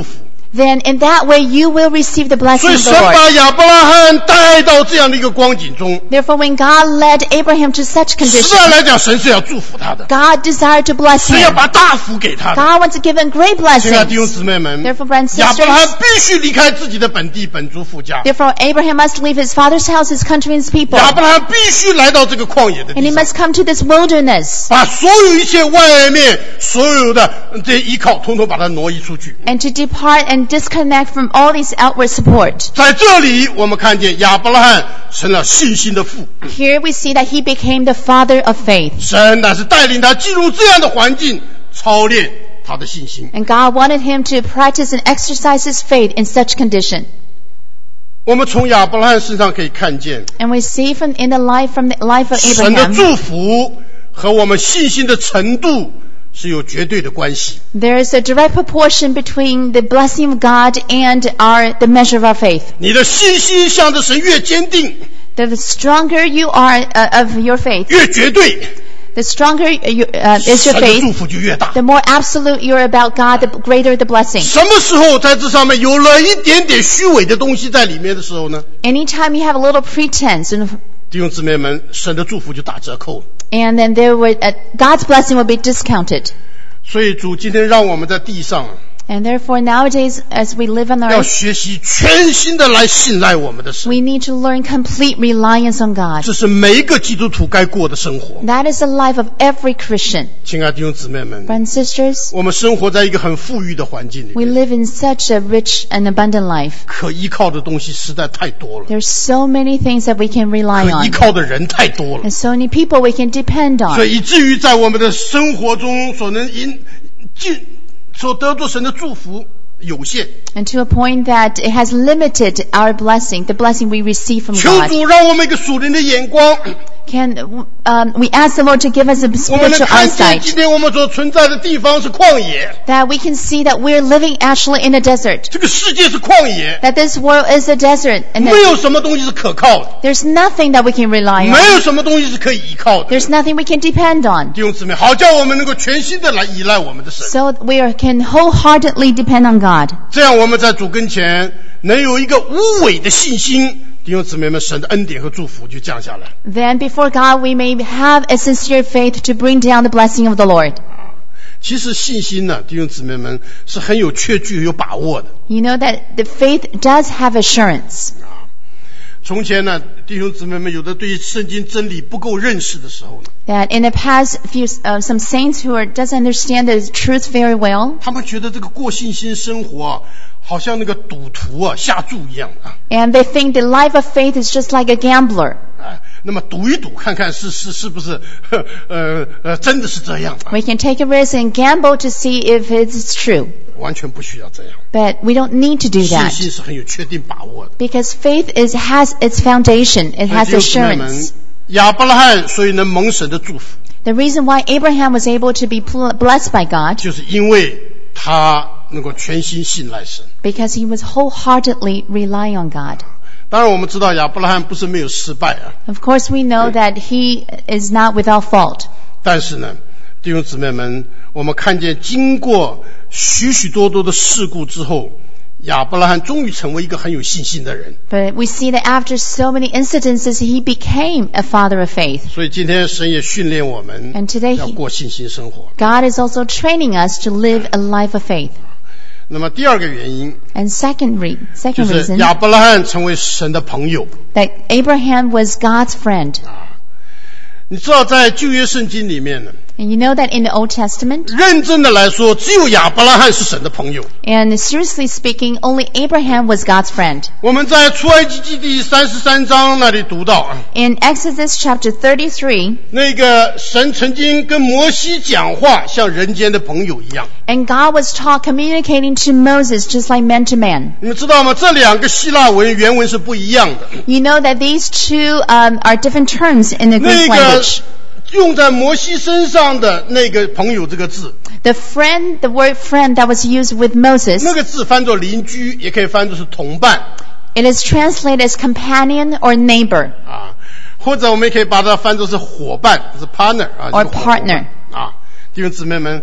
then in that way you will receive the 所 blessing 以 of 神 the 把 Lord. 亚伯拉罕带到这样的一个光景中， Therefore, when God led Abraham to such 实 condition, 在来讲，神是要祝福他的， God desired to bless 神要 him. 把大福给他的。 God wants to give him great 亲爱的弟兄 blessings. 姊妹们， Therefore, brothers and 亚伯拉罕 sisters, 必须离开自己的本地本族父家， therefore Abraham must leave his father's house, his country, and his people. 亚伯拉罕必须来到这个旷野的 And 地 he 上， must come to this wilderness 把所有一切外面所有的这些依靠，统统把它挪移出去。 and to depart and disconnect from all these outward support. 在这里，我们看见亚伯拉罕成了信心的父， Here we see that he became the father of faith. 神乃是带领他进入这样的环境，操练他的信心。 And God wanted him to practice and exercise his faith in such condition. 我们从亚伯拉罕身上可以看见， And we see from in the life from the life of 神的 Abraham, 祝福和我们信心的程度是有绝对的关系。 there is a direct proportion between the blessing of God and our the measure of our faith. 你的信心向着神越坚定， The stronger you are uh, of your faith, 越绝对， the stronger you, uh, is your 神的祝 faith, 福就越大。 the more absolute you're about God, the greater the blessing. 什么时候在这上面有了一点点虚伪的东西在里面的时候呢？ Anytime you have a little pretense, and, 弟兄姊妹们，神的祝福就打折扣了。 and then there would uh, God's blessing will be discounted. 所以主今天让我们在地上 And therefore, nowadays, as we live on 要 earth, 学习全心的来信赖我们的神， we need to learn complete reliance on God. 这是每一个基督徒该过的生活。 That is the life of every Christian. 亲爱的弟兄姊妹们， Brothers and sisters, 我们生活在一个很富裕的环境里 we 面， live in such a rich and abundant life. 可依靠的东西实在太多了， There's so many things that we can rely 可依 on, 靠的人太多了， and so many people we can depend 所 on. 以以至于在我们的生活中所能因进所得着神的祝福有限。 And to a point that it has limited our blessing, the blessing we receive from 求 God. 主让我们一个属灵的眼光， Can um, we ask the Lord to give us a 我们能 spiritual 看见 eyesight, 今天我们所存在的地方是旷野， that we can see that we're living actually in a desert, 这个世界是旷野， that this world is a desert, and 没 that 有什么东西是可靠的， there's nothing that we can rely 没 on. 有什么东西是可以依靠的。 There's nothing we can depend on. 弟兄姊妹，好叫我们能够全心的来依赖我们的神， So we are, can wholeheartedly depend on God. 这样我们在主跟前能有一个无伪的信心。弟兄姊妹们，神的恩典和祝福就降下来。 Then before God we may have a sincere faith to bring down the blessing of the Lord. 其实信心呢，弟兄姊妹们是很有确据、有把握的。 You know that the faith does have assurance. 从前呢，弟兄姊妹们有的对圣经真理不够认识的时候呢， That in the past, few, uh, some saints who are, doesn't understand the truth very well, 他们觉得这个过信心生活啊，好像那个赌徒啊下注一样啊， and they think the life of faith is just like a gambler. 哎，那么赌一赌，看看是是是不是，呵呃呃，真的是这样啊？ We can take a risk and gamble to see if it's true. 完全不需要这样。 But we don't need to do 信 that. 心是很有确定把握的。 Because faith is, has its foundation. It 所以 has 弟兄姊妹们 assurance. 亚伯拉罕所以能蒙神的祝福， The reason why Abraham was able to be pl- blessed by God, 就是因为他能够全心信赖神。 because he was wholeheartedly relying on God. 当然，我们知道亚伯拉罕不是没有失败啊， Of course, we know that he is not without fault. 但是呢，弟兄姊妹们，我们看见经过许许多多的事故之后，亚伯拉罕终于成为一个很有信心的人。 But we see that after so many incidences, he became a father of faith. 所以今天神也训练我们 And today 要 he, 过信心生活。 God is also training us to live a life of faith. 那么第二个原因 And second, re- 就 second 是 reason, 亚伯拉罕成为神的朋友。 that Abraham was God's friend. 你知道在旧约圣经里面呢， And you know that in the Old Testament, 认真的来说，只有亚伯拉罕是神的朋友。 and seriously speaking, only Abraham was God's friend. 我们在出埃及记第三十三章那里读到啊， In Exodus chapter thirty-three, 那个神曾经跟摩西讲话，像人间的朋友一样。 and God was taught communicating to Moses just like man to man. 你们知道吗？这两个希腊文原文是不一样的。 You know that these two um, are different terms in the 那 Greek 个 language. 用在摩西身上的那个朋友这个字， The friend, the word friend that was used with Moses, 那个字翻作邻居，也可以翻作是同伴 it is translated as companion or neighbor 啊，或者我们也可以把它翻作是伙伴，是 partner 啊 or 就是伙伴 partner. 啊。弟兄姊妹们，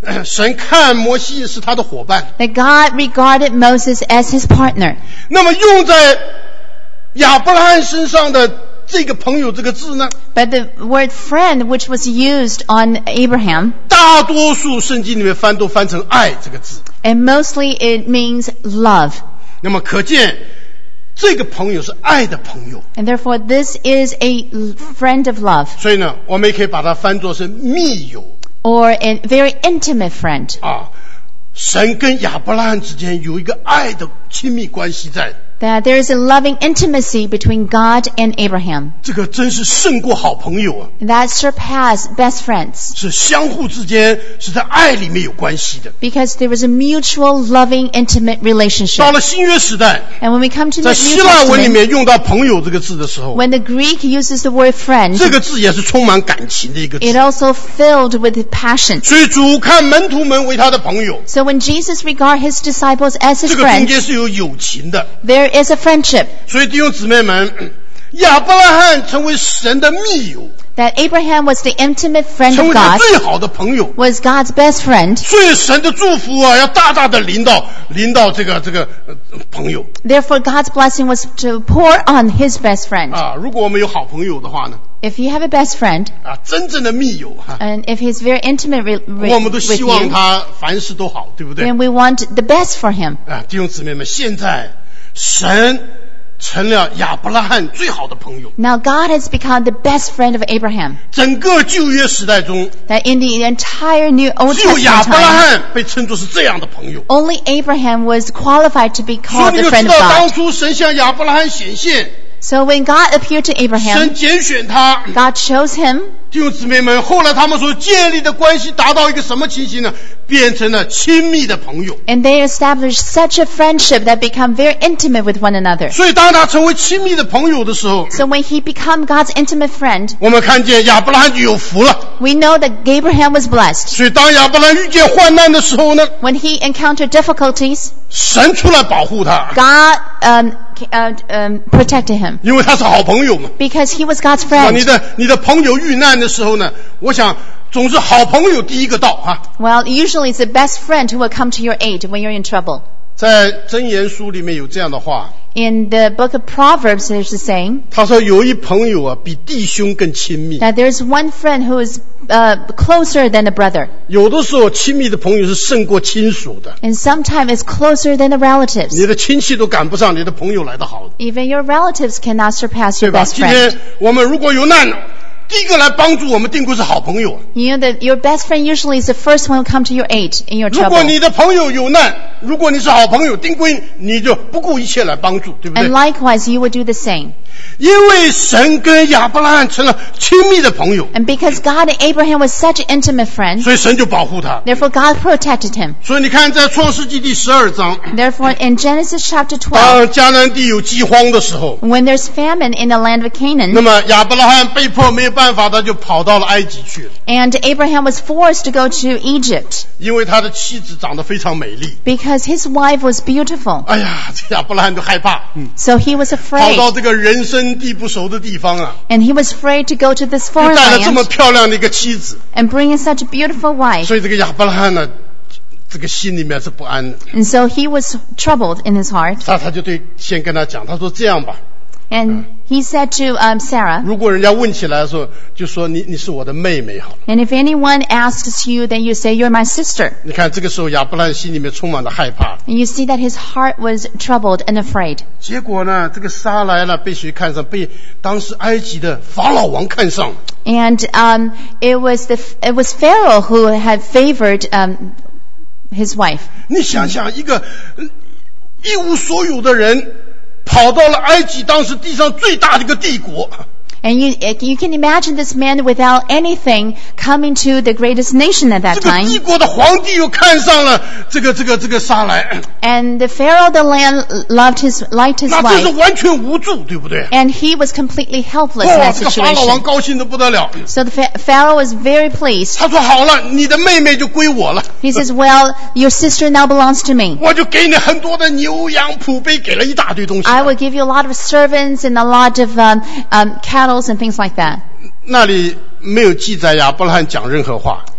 神看摩西是他的伙伴。 that God regarded Moses as his partner. 那么用在亚伯拉罕身上的这个朋友这个字呢， But the word friend, which was used on Abraham, 大多数圣经里面翻都翻成爱这个字。 and mostly it means love. 那么可见这个朋友是爱的朋友， And therefore this is a friend of love, 所以呢，我们也可以把它翻作是密友 or a very intimate friend. 啊。神跟亚伯拉罕之间有一个爱的亲密关系在， That there is a loving intimacy between God and Abraham. 这个真是胜过好朋友啊， That surpassed best friends. 是相互之间是在爱里面有关系的。 Because there was a mutual, loving, intimate 到 relationship. 了新约时代， And when we come to the 在 New 希腊文里 Testament, 面用到朋友这个字的时候， when the Greek uses the word friend, 这个字也是充满感情的一个 it 字。 also filled with passion. 所以主看门徒们为他的朋友， So when Jesus regarded his disciples as 这 his 个中 friends, 间是有友情的。 there is a friendship. 所以弟兄姊妹们，亚伯拉罕成为神的密友， That Abraham was the intimate friend 成 of 为他 God, 最好的朋友。 was God's best friend. 所以神的祝福啊，要大大的临到临到这个这个、呃、朋友 Therefore God's blessing was to pour on his best friend. 啊。如果我们有好朋友的话呢， If you have a best friend, 啊，真正的密友哈、啊， and if he's very intimate re- re- 我们都 with 希望 you, 他凡事都好，对不对？ then we want the best for him. 啊，弟兄姊妹们，现在神成了亚伯拉罕最好的朋友。 Now God has become the best friend of Abraham. 整个旧约时代中， That in the entire New Old 只有亚 Testament 伯拉 time, 罕被称作是这样的朋友。 only Abraham was qualified to be 所以 called 你 the 就知 friend 道， of 当 God. 初神向亚伯拉罕显现， So when God appeared to Abraham, 神拣选他。 God chose him. 弟兄姊妹们，后来他们所建立的关系达到一个什么情形呢？变成了亲密的朋友。 And they established such a friendship that become very intimate with one another. 所以当他成为亲密的朋友的时候， So when he became God's intimate friend, 我们看见亚伯拉罕就有福了。 we know that Abraham was blessed. 所以当亚伯拉罕遇见患难的时候呢， When he encountered difficulties, 神出来保护他， God um, uh, um, protected him 因为他是好朋友嘛。 because he was God's 啊，你 friend. 的你的朋友遇难的时候呢，我想总是好朋友第一个到啊。 Well, usually it's the best friend who will come to your aid when you're in trouble. 在箴言书里面有这样的话， In the book of Proverbs, there's a saying 他说有一朋友啊，比弟兄更亲密。 that there's one friend who is uh, closer than a brother. 有的时候亲密的朋友是胜过亲属的， And sometimes it's closer than the relatives. 你的亲戚都赶不上你的朋友来得好， Even your relatives cannot surpass 对 your 吧？ best 今 friend. 天我们如果有难，第一个来帮助我们定规是好朋友啊。 You know that your best friend usually is the first one who come to your aid in your 如果 trouble. 你的朋友有难，如果你是好朋友，定规你就不顾一切来帮助，对不 And 对？ likewise, you would do the same. 因为神跟亚伯拉罕成了亲密的朋友， And because God and Abraham was such an intimate friend, 所以神就保护他。 therefore God protected him. 所以你看，在创世纪第十二章， Therefore, in Genesis chapter twelve, 当迦南地有饥荒的时候， when there's famine in the land of 那 Canaan, 么亚伯拉罕被迫没有办法，他就跑到了埃及去了， and Abraham was forced to go to Egypt 因为他的妻子长得非常美丽。 because his wife was beautiful. 哎呀，这亚伯拉罕就害怕，嗯， So he was 跑 afraid, 到这个人生地不熟的地方啊， and he was afraid to go to this 就 foreign 带了这么 land 漂亮的一个妻子， and bring in such a beautiful wife. 所以这个亚伯拉罕呢，这个心里面是不安的。 And so he was troubled in his heart, 他他就对先跟他讲，他说这样吧， and he said to um, Sarah, 如果人家问起来的时候，就说你你是我的妹妹好了。 and if anyone asks you, then you say, you're my sister. 你看这个时候亚伯拉罕心里面充满了害怕。 And you see that his heart was troubled and afraid. 结果呢，这个撒来了被谁看上？被当时埃及的法老王看上了。 And um, it was the it was Pharaoh who had favored um, his wife. 你想想，一个呃一无所有的人，跑到了埃及，当时地上最大的一个帝国。 And you you can imagine this man without anything coming to the greatest nation at 这 that 个 time. 帝国的皇帝又看上了这个这个这个撒来， And the Pharaoh of the land loved his liked his 那真是 wife. 完全无助，对不对？ And he was completely helpless in 哇， that 这个法老王 situation. 高兴得不得了。 So the Pha- Pharaoh was very pleased. 他说好了，你的妹妹就归我了， He says, well, your sister now belongs to me. 我就给你很多的牛羊仆婢，给了一大堆东西。 I will give you a lot of servants and a lot of um, um, cattle and things like that. 那里没有记载亚伯拉罕讲任何话，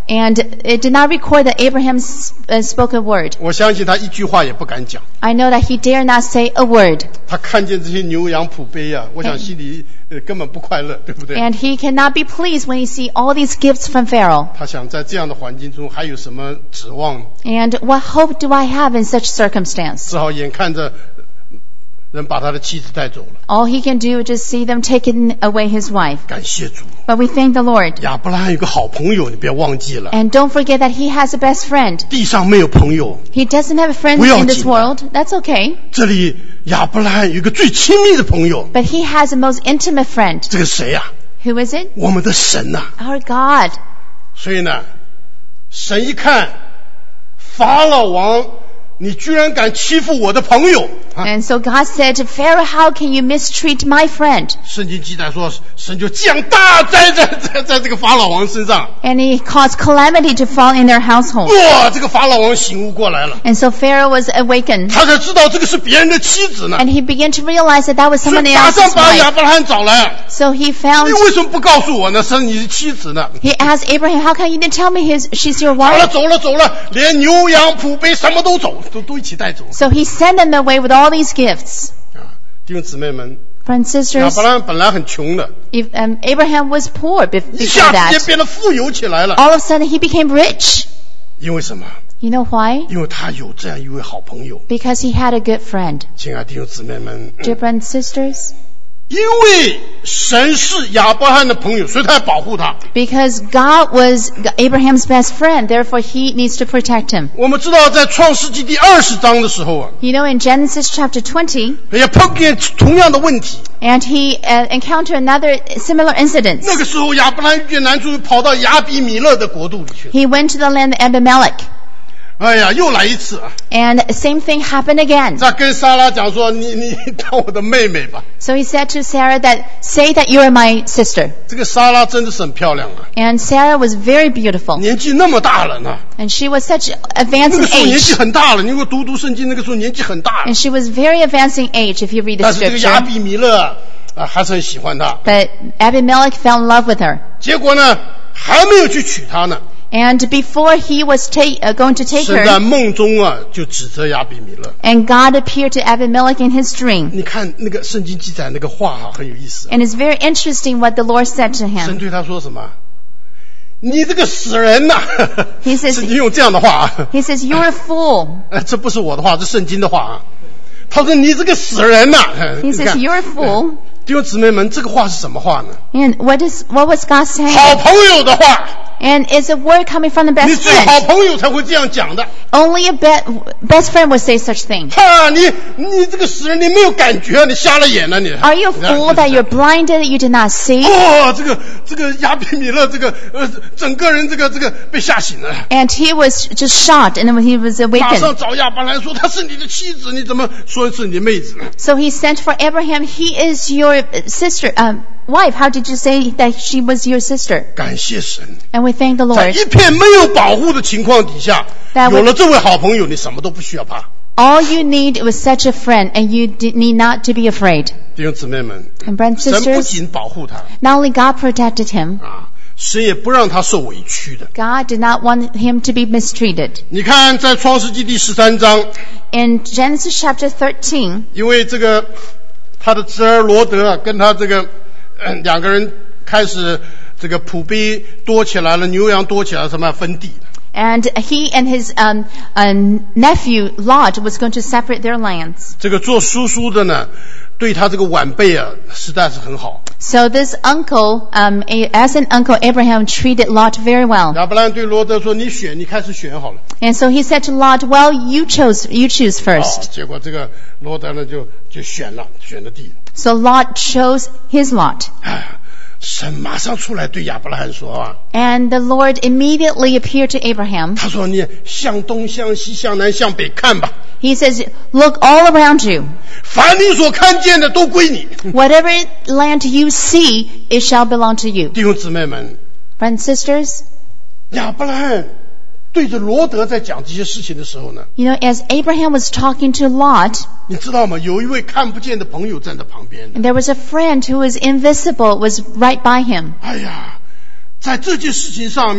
And it did not record that Abraham uh, spoke a word. 我相信他一句话也不敢讲。 I know that he dare not say a word. 他看见这些牛羊仆卑啊，我想心里呃根本不快乐，对不对？ And he cannot be pleased when he see all these gifts from Pharaoh. 他想在这样的环境中还有什么指望？ And what hope do I have in such circumstance? 只好眼看着人把他的妻子带走了。 All he can do is just see them taking away his wife. 感谢主， But we thank the Lord. 亚伯拉罕有个好朋友，你别忘记了。 And don't forget that he has a best friend. 地上没有朋友， He doesn't have friends 不要 in this 紧的。 world. That's okay. 这里亚伯拉罕有一个最亲密的朋友， But he has the most intimate friend. 这个谁呀、啊？ Who is it? 我们的神呐、啊！ Our God. 所以呢，神一看法老王，你居然敢欺负我的朋友！啊、 And so God said to Pharaoh, how can you mistreat my friend? 圣经记载说，神就降大灾在在在这个法老王身上。 And he caused calamity to fall in their household. 哇，这个法老王醒悟过来了， And so Pharaoh was awakened. 他才知道这个是别人的妻子呢， And he began to realize that that was 所 someone 以马上 else's 把亚 wife. 伯拉罕找来。 So he 你 found, 为什么不告诉我呢？是你的妻子呢？ he asked Abraham, how come you didn't tell me his, she's your 好了， wife? 走了走了，连牛羊仆卑什么都走，都都一起带走。 So he sent them away with all these gifts. 啊，弟兄姊妹们， Friends, 亚 sisters, 伯拉罕本来很穷的， if, um, Abraham was poor be- 一 before 下子间 that. 变得富有起来了。 All of a sudden he became rich. 因为什么？ You know why? 因为他有这样一位好朋友。 Because he had a good friend. 亲爱的弟兄姊妹们， Dear brothers and sisters, 因为神是亚伯拉罕的朋友，所以他要保护他。 because God was Abraham's best friend, therefore he needs to protect him. 我们知道，在创世纪第二十章的时候啊， You know, in Genesis chapter twenty, 也碰见同样的问题。 and he uh, encountered another similar incident. 那个时候，亚伯拉罕遇见难处，跑到亚比米勒的国度里去了。 He went to the land of Abimelech, 哎呀，又来一次啊！ and same thing happened again. 再跟莎拉讲说：“你你当我的妹妹吧。 So he said to Sarah that, say that you are my sister. ” 这个莎拉真的是很漂亮啊， And Sarah was very beautiful, 年纪那么大了呢。 and she was such 那 advanced 个 in 时候年纪 age. 很大了，你如果读读圣经，那个时候年纪很大了 And。she was very advanced in age, if you read the 但是这个亚 scripture. 比米勒啊，啊还是很喜欢她。 But Abimelech fell in love with her. 结果呢，还没有去娶她呢， And before he was take, uh, going to take 神在 her, 梦中啊就指责亚比米勒。 and God appeared to Abimelech in his dream. 你看那个圣经记载那个话哈、很有意思。 And it's very interesting what the Lord said to 神 him. 对他说什么？你这个死人呐、 He says- 圣经用这样的话啊。 He says, you're a fool. 呃，这不是我的话，这圣经的话啊。他说：“你这个死人呐、 He 你 says, 看 you're a fool. 弟兄姊妹们，这个话是什么话呢？ And what is, what was God 好 saying? 朋友的话， And it's a word coming from the 你 best 最好 friend. 朋友才会这样讲的。 Only a be- best friend would say such thing. 哈，你你这个死人，你没有感觉啊，你瞎了眼了、你。 Are you a fool that you're blinded, that you did not see? 哦，这个这个亚比米勒，这个呃，整个人这个这个被吓醒了。 And he was just shocked, and when he was 马 awakened. 上找亚伯兰说：“她是你的妻子，你怎么说是你的妹子呢？” So he sent for Abraham. He is your sister, um, wife. How did you say that she was your sister? 感谢神， And we thank the 在 Lord. 一片没有保护的情况底下， That 有 was- 了这位好朋友，你什么都不需要怕。 All you need was such a friend, and you did, need not to be afraid. 弟兄姊妹们， And brothers and 神不 sisters, 仅保护他 not only God protected him, 啊，神也不让他受委屈的。 God did not want him to be mistreated. 你看，在创世纪第十三章， In Genesis chapter thirteen, 因为这个他的侄儿罗德啊，跟他这个、呃、两个人开始这个仆婢多起来了，牛羊多起来，什么分地。 and he and his um, um, nephew Lot was going to separate their lands. 这个做叔叔的呢，对他这个晚辈啊，实在是很好。 So this uncle, um, a- as an uncle, Abraham treated Lot very well. 亚伯兰对罗德说：“你选，你开始选好了。” And so he said to Lot, well, you chose, you choose 哦 first. 结果这个罗德呢，就就选了，选了地。 So Lot chose his lot. 哎，神马上出来对亚伯拉罕说啊， And the Lord immediately appeared to Abraham. 他说：“你向东、向西、向南、向北看吧， He says, look all around you. 凡你所看见的都归你。” Whatever land you see, it shall belong to you. 弟兄姊妹们， Friends, sisters, 亚伯拉罕对着罗德在讲这些事情的时候呢， you know, as Abraham was talking to Lot, 你知道吗？有一位看不见的朋友站在旁边。 and there was a friend who was invisible, was right by him. 哎呀，在这件事情上面，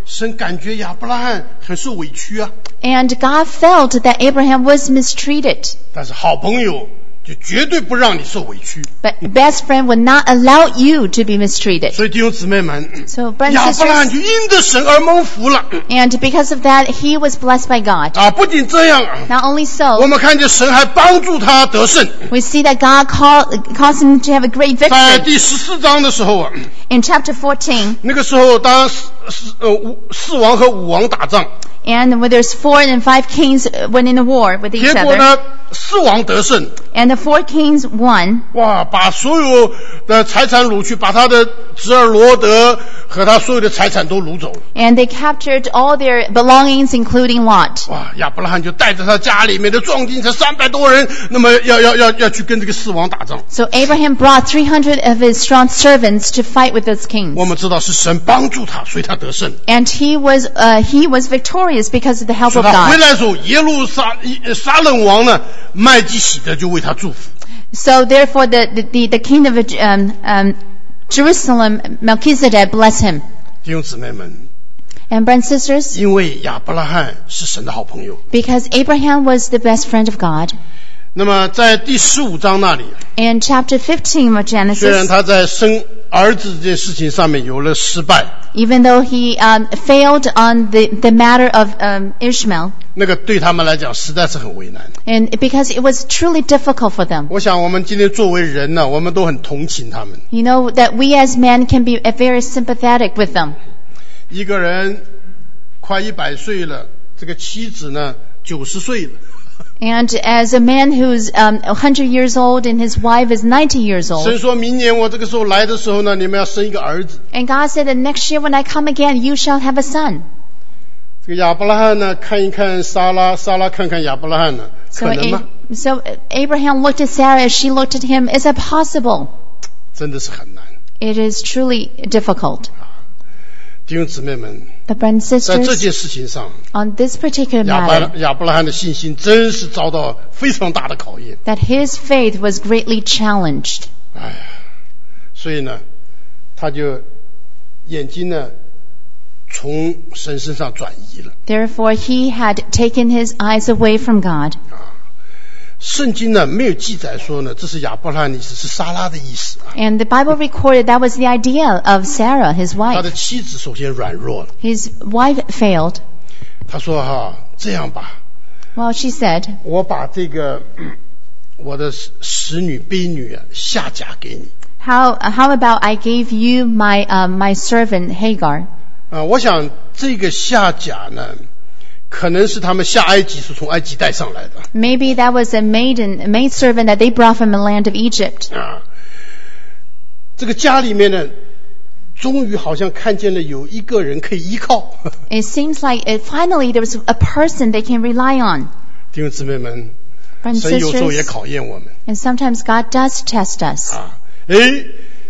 神感觉亚伯拉罕很受委屈啊， And God felt that Abraham was mistreated. 但是好朋友就绝对不让你受委屈。 But best friend would not allow you to be mistreated. 所以弟兄姊妹们， So, brothers 亚 and 伯拉罕 sisters, 就因着神而蒙福了 and because of that, he was blessed by God. 啊！不仅这样啊， Not only 我 so, 们看见神还帮助他得胜。 we see that God call, caused him to have a great 在 victory. 第十四章的时候啊， In chapter fourteen, 那个时候当四四呃五四王和五王打仗， and where there's four and five kings went in a war with each 结果 other, 呢四王得胜， and the four kings won, 哇，把所有的财产掳去，把他的侄儿罗德和他所有的财产都掳走了。 and they captured all their belongings, including Lot. 哇，亚伯拉罕就带着他家里面的壮丁才三百多人，那么要要要要去跟这个四王打仗。 So Abraham brought three hundred of his strong servants to fight with those kings. 我们知道是神帮助他，所以他得胜。 And he was uh, he was victorious because of the help 所以 of 他回 God. 来的时候，耶路撒撒冷王呢，麦基洗德就为他祝福。 So therefore the, the, the, the king of um, um, Jerusalem, Melchizedek, bless him. 弟兄姊妹们， And brothers and sisters, 因为亚伯拉罕是神的好朋友， because Abraham was the best friend of God, 那么在第十五章那里， in chapter fifteen of 虽然 Genesis, 他在生儿子这件事情上面有了失败， even though he um, failed on the, the matter of um, Ishmael, 那个对他们来讲实在是很为难。 and because it was truly difficult for them. 我想我们今天作为人呢，我们都很同情他们。 You know that we as men can be uh, very sympathetic with them. 一个人快一百岁了，这个妻子呢九十岁了， And as a man who's um, one hundred years old and his wife is ninety years 神 old, 说明年我这个时候来的时候呢，你们要生一个儿子。 and God said that next year when I come again, you shall have a son. 这个亚伯拉罕呢，看一看撒拉，撒拉看看亚伯拉罕呢， So, 可能吗？ A- so Abraham looked at Sarah as she looked at him. Is it possible? 真的是很难。 It is truly difficult. 弟兄姊妹们， But brothers and 在这 sisters, 件事情上， on this particular 亚伯 matter, 亚伯拉罕的信心真是遭到非常大的考验。 that his faith was greatly challenged. 哎呀，所以呢，他就眼睛呢从神身上转移了。 Therefore, he had taken his eyes away from God. 圣经呢没有记载说呢，这是亚伯拉罕的意思，是撒拉的意思啊。 And the Bible recorded that was the idea of Sarah, his 他的 wife. 妻子首先软弱了， His wife failed. 他说哈，这样吧， Well, she said, 我把这个嗯我的使女婢女啊下嫁给你 how, how about I gave you my, um, my servant Hagar? 啊。我想这个下嫁呢，可能是他们下埃及是从埃及带上来的 Maybe that was a maiden, a maid servant that they brought from the land of Egypt. 啊。这个家里面呢，终于好像看见了有一个人可以依靠。 It seems like it, finally there was a person they can rely on. 弟兄姊妹们， Brothers 神 and 有时候也 sisters, 考验我们 and sometimes God does test us. 啊。诶，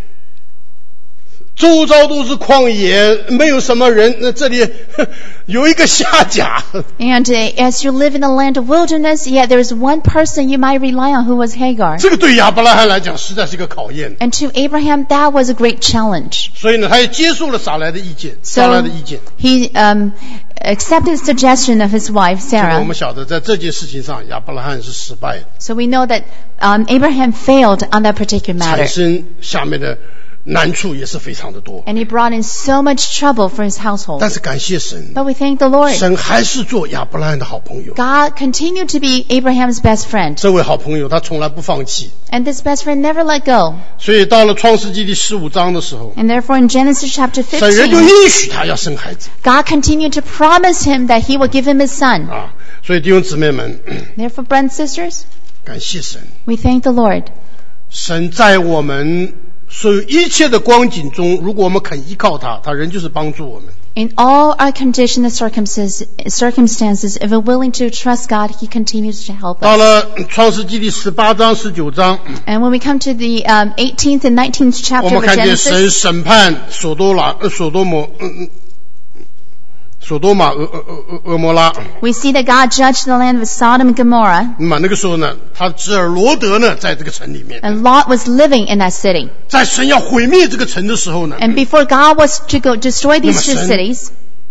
周遭都是旷野，没有什么人，那这里呵有一个下甲。 And uh, as you live in the land of wilderness, yet there is one person you might rely on who was Hagar. 这个对亚伯拉罕来讲实在是一个考验， And to Abraham, that was a great challenge. 所以呢，他也接受了撒来的意见， So 撒来的意见。 he um, accepted the suggestion of his wife 这个我 Sarah. 们晓得，在这件事情上，亚伯拉罕是失败的， So we know that um, Abraham failed on that particular 产 matter. 生下面的难处也是非常的多。 And he brought in so much trouble for his household. 但是感谢神， But we thank the Lord. 神还是做亚伯拉罕的好朋友。 God continued to be Abraham's best friend. 这位好朋友他从来不放弃， And this best friend never let go. 所以到了创世纪第十五章的时候， And therefore in Genesis chapter 神人就 fifteen, 应许他要生孩子 God continued to promise him that he will give him his son. 啊。所以弟兄姊妹们， Therefore, brothers and sisters, 感谢神， we thank the Lord. 神在我们所有一切的光景中，如果我们肯依靠他，他仍旧是帮助我们。 In all our conditions and circumstances, circumstances, if we're willing to trust God, he continues to help 到 us. 了创世纪第十八章、十九章， And when we come to the um, eighteenth and nineteenth 我 chapter 们 of 看见神 Genesis, 审判索多拉、呃索多摩、嗯嗯，索多玛、俄俄俄俄摩拉。 we see that God judged the land of Sodom and Gomorrah, 那么那个时候呢，他的侄儿罗德呢，在这个城里面， and Lot was living in that city. 在神要毁灭这个城的时候呢， And before God was to go destroy these two Naman, cities,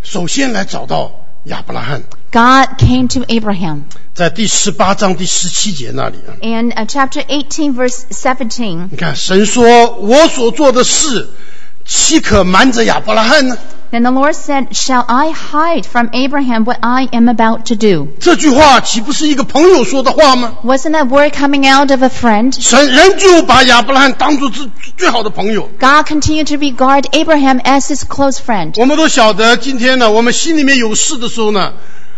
首先来找到亚伯拉罕。 God came to Abraham. 在第十八章第十七节那里啊， In uh, chapter eighteen, verse seventeen, 你看神说：“我所做的事，岂可瞒着亚伯拉罕呢？” then the Lord said, "Shall I hide from Abraham what I am about to do?" 这句话岂不是一个朋友说的话吗？ Wasn't that word coming out of a friend? 神仍旧把亚伯拉罕当作最最好的朋友。 God continued to regard Abraham as his close friend. 我们都晓得，今天呢，我们心里面有事的时候呢，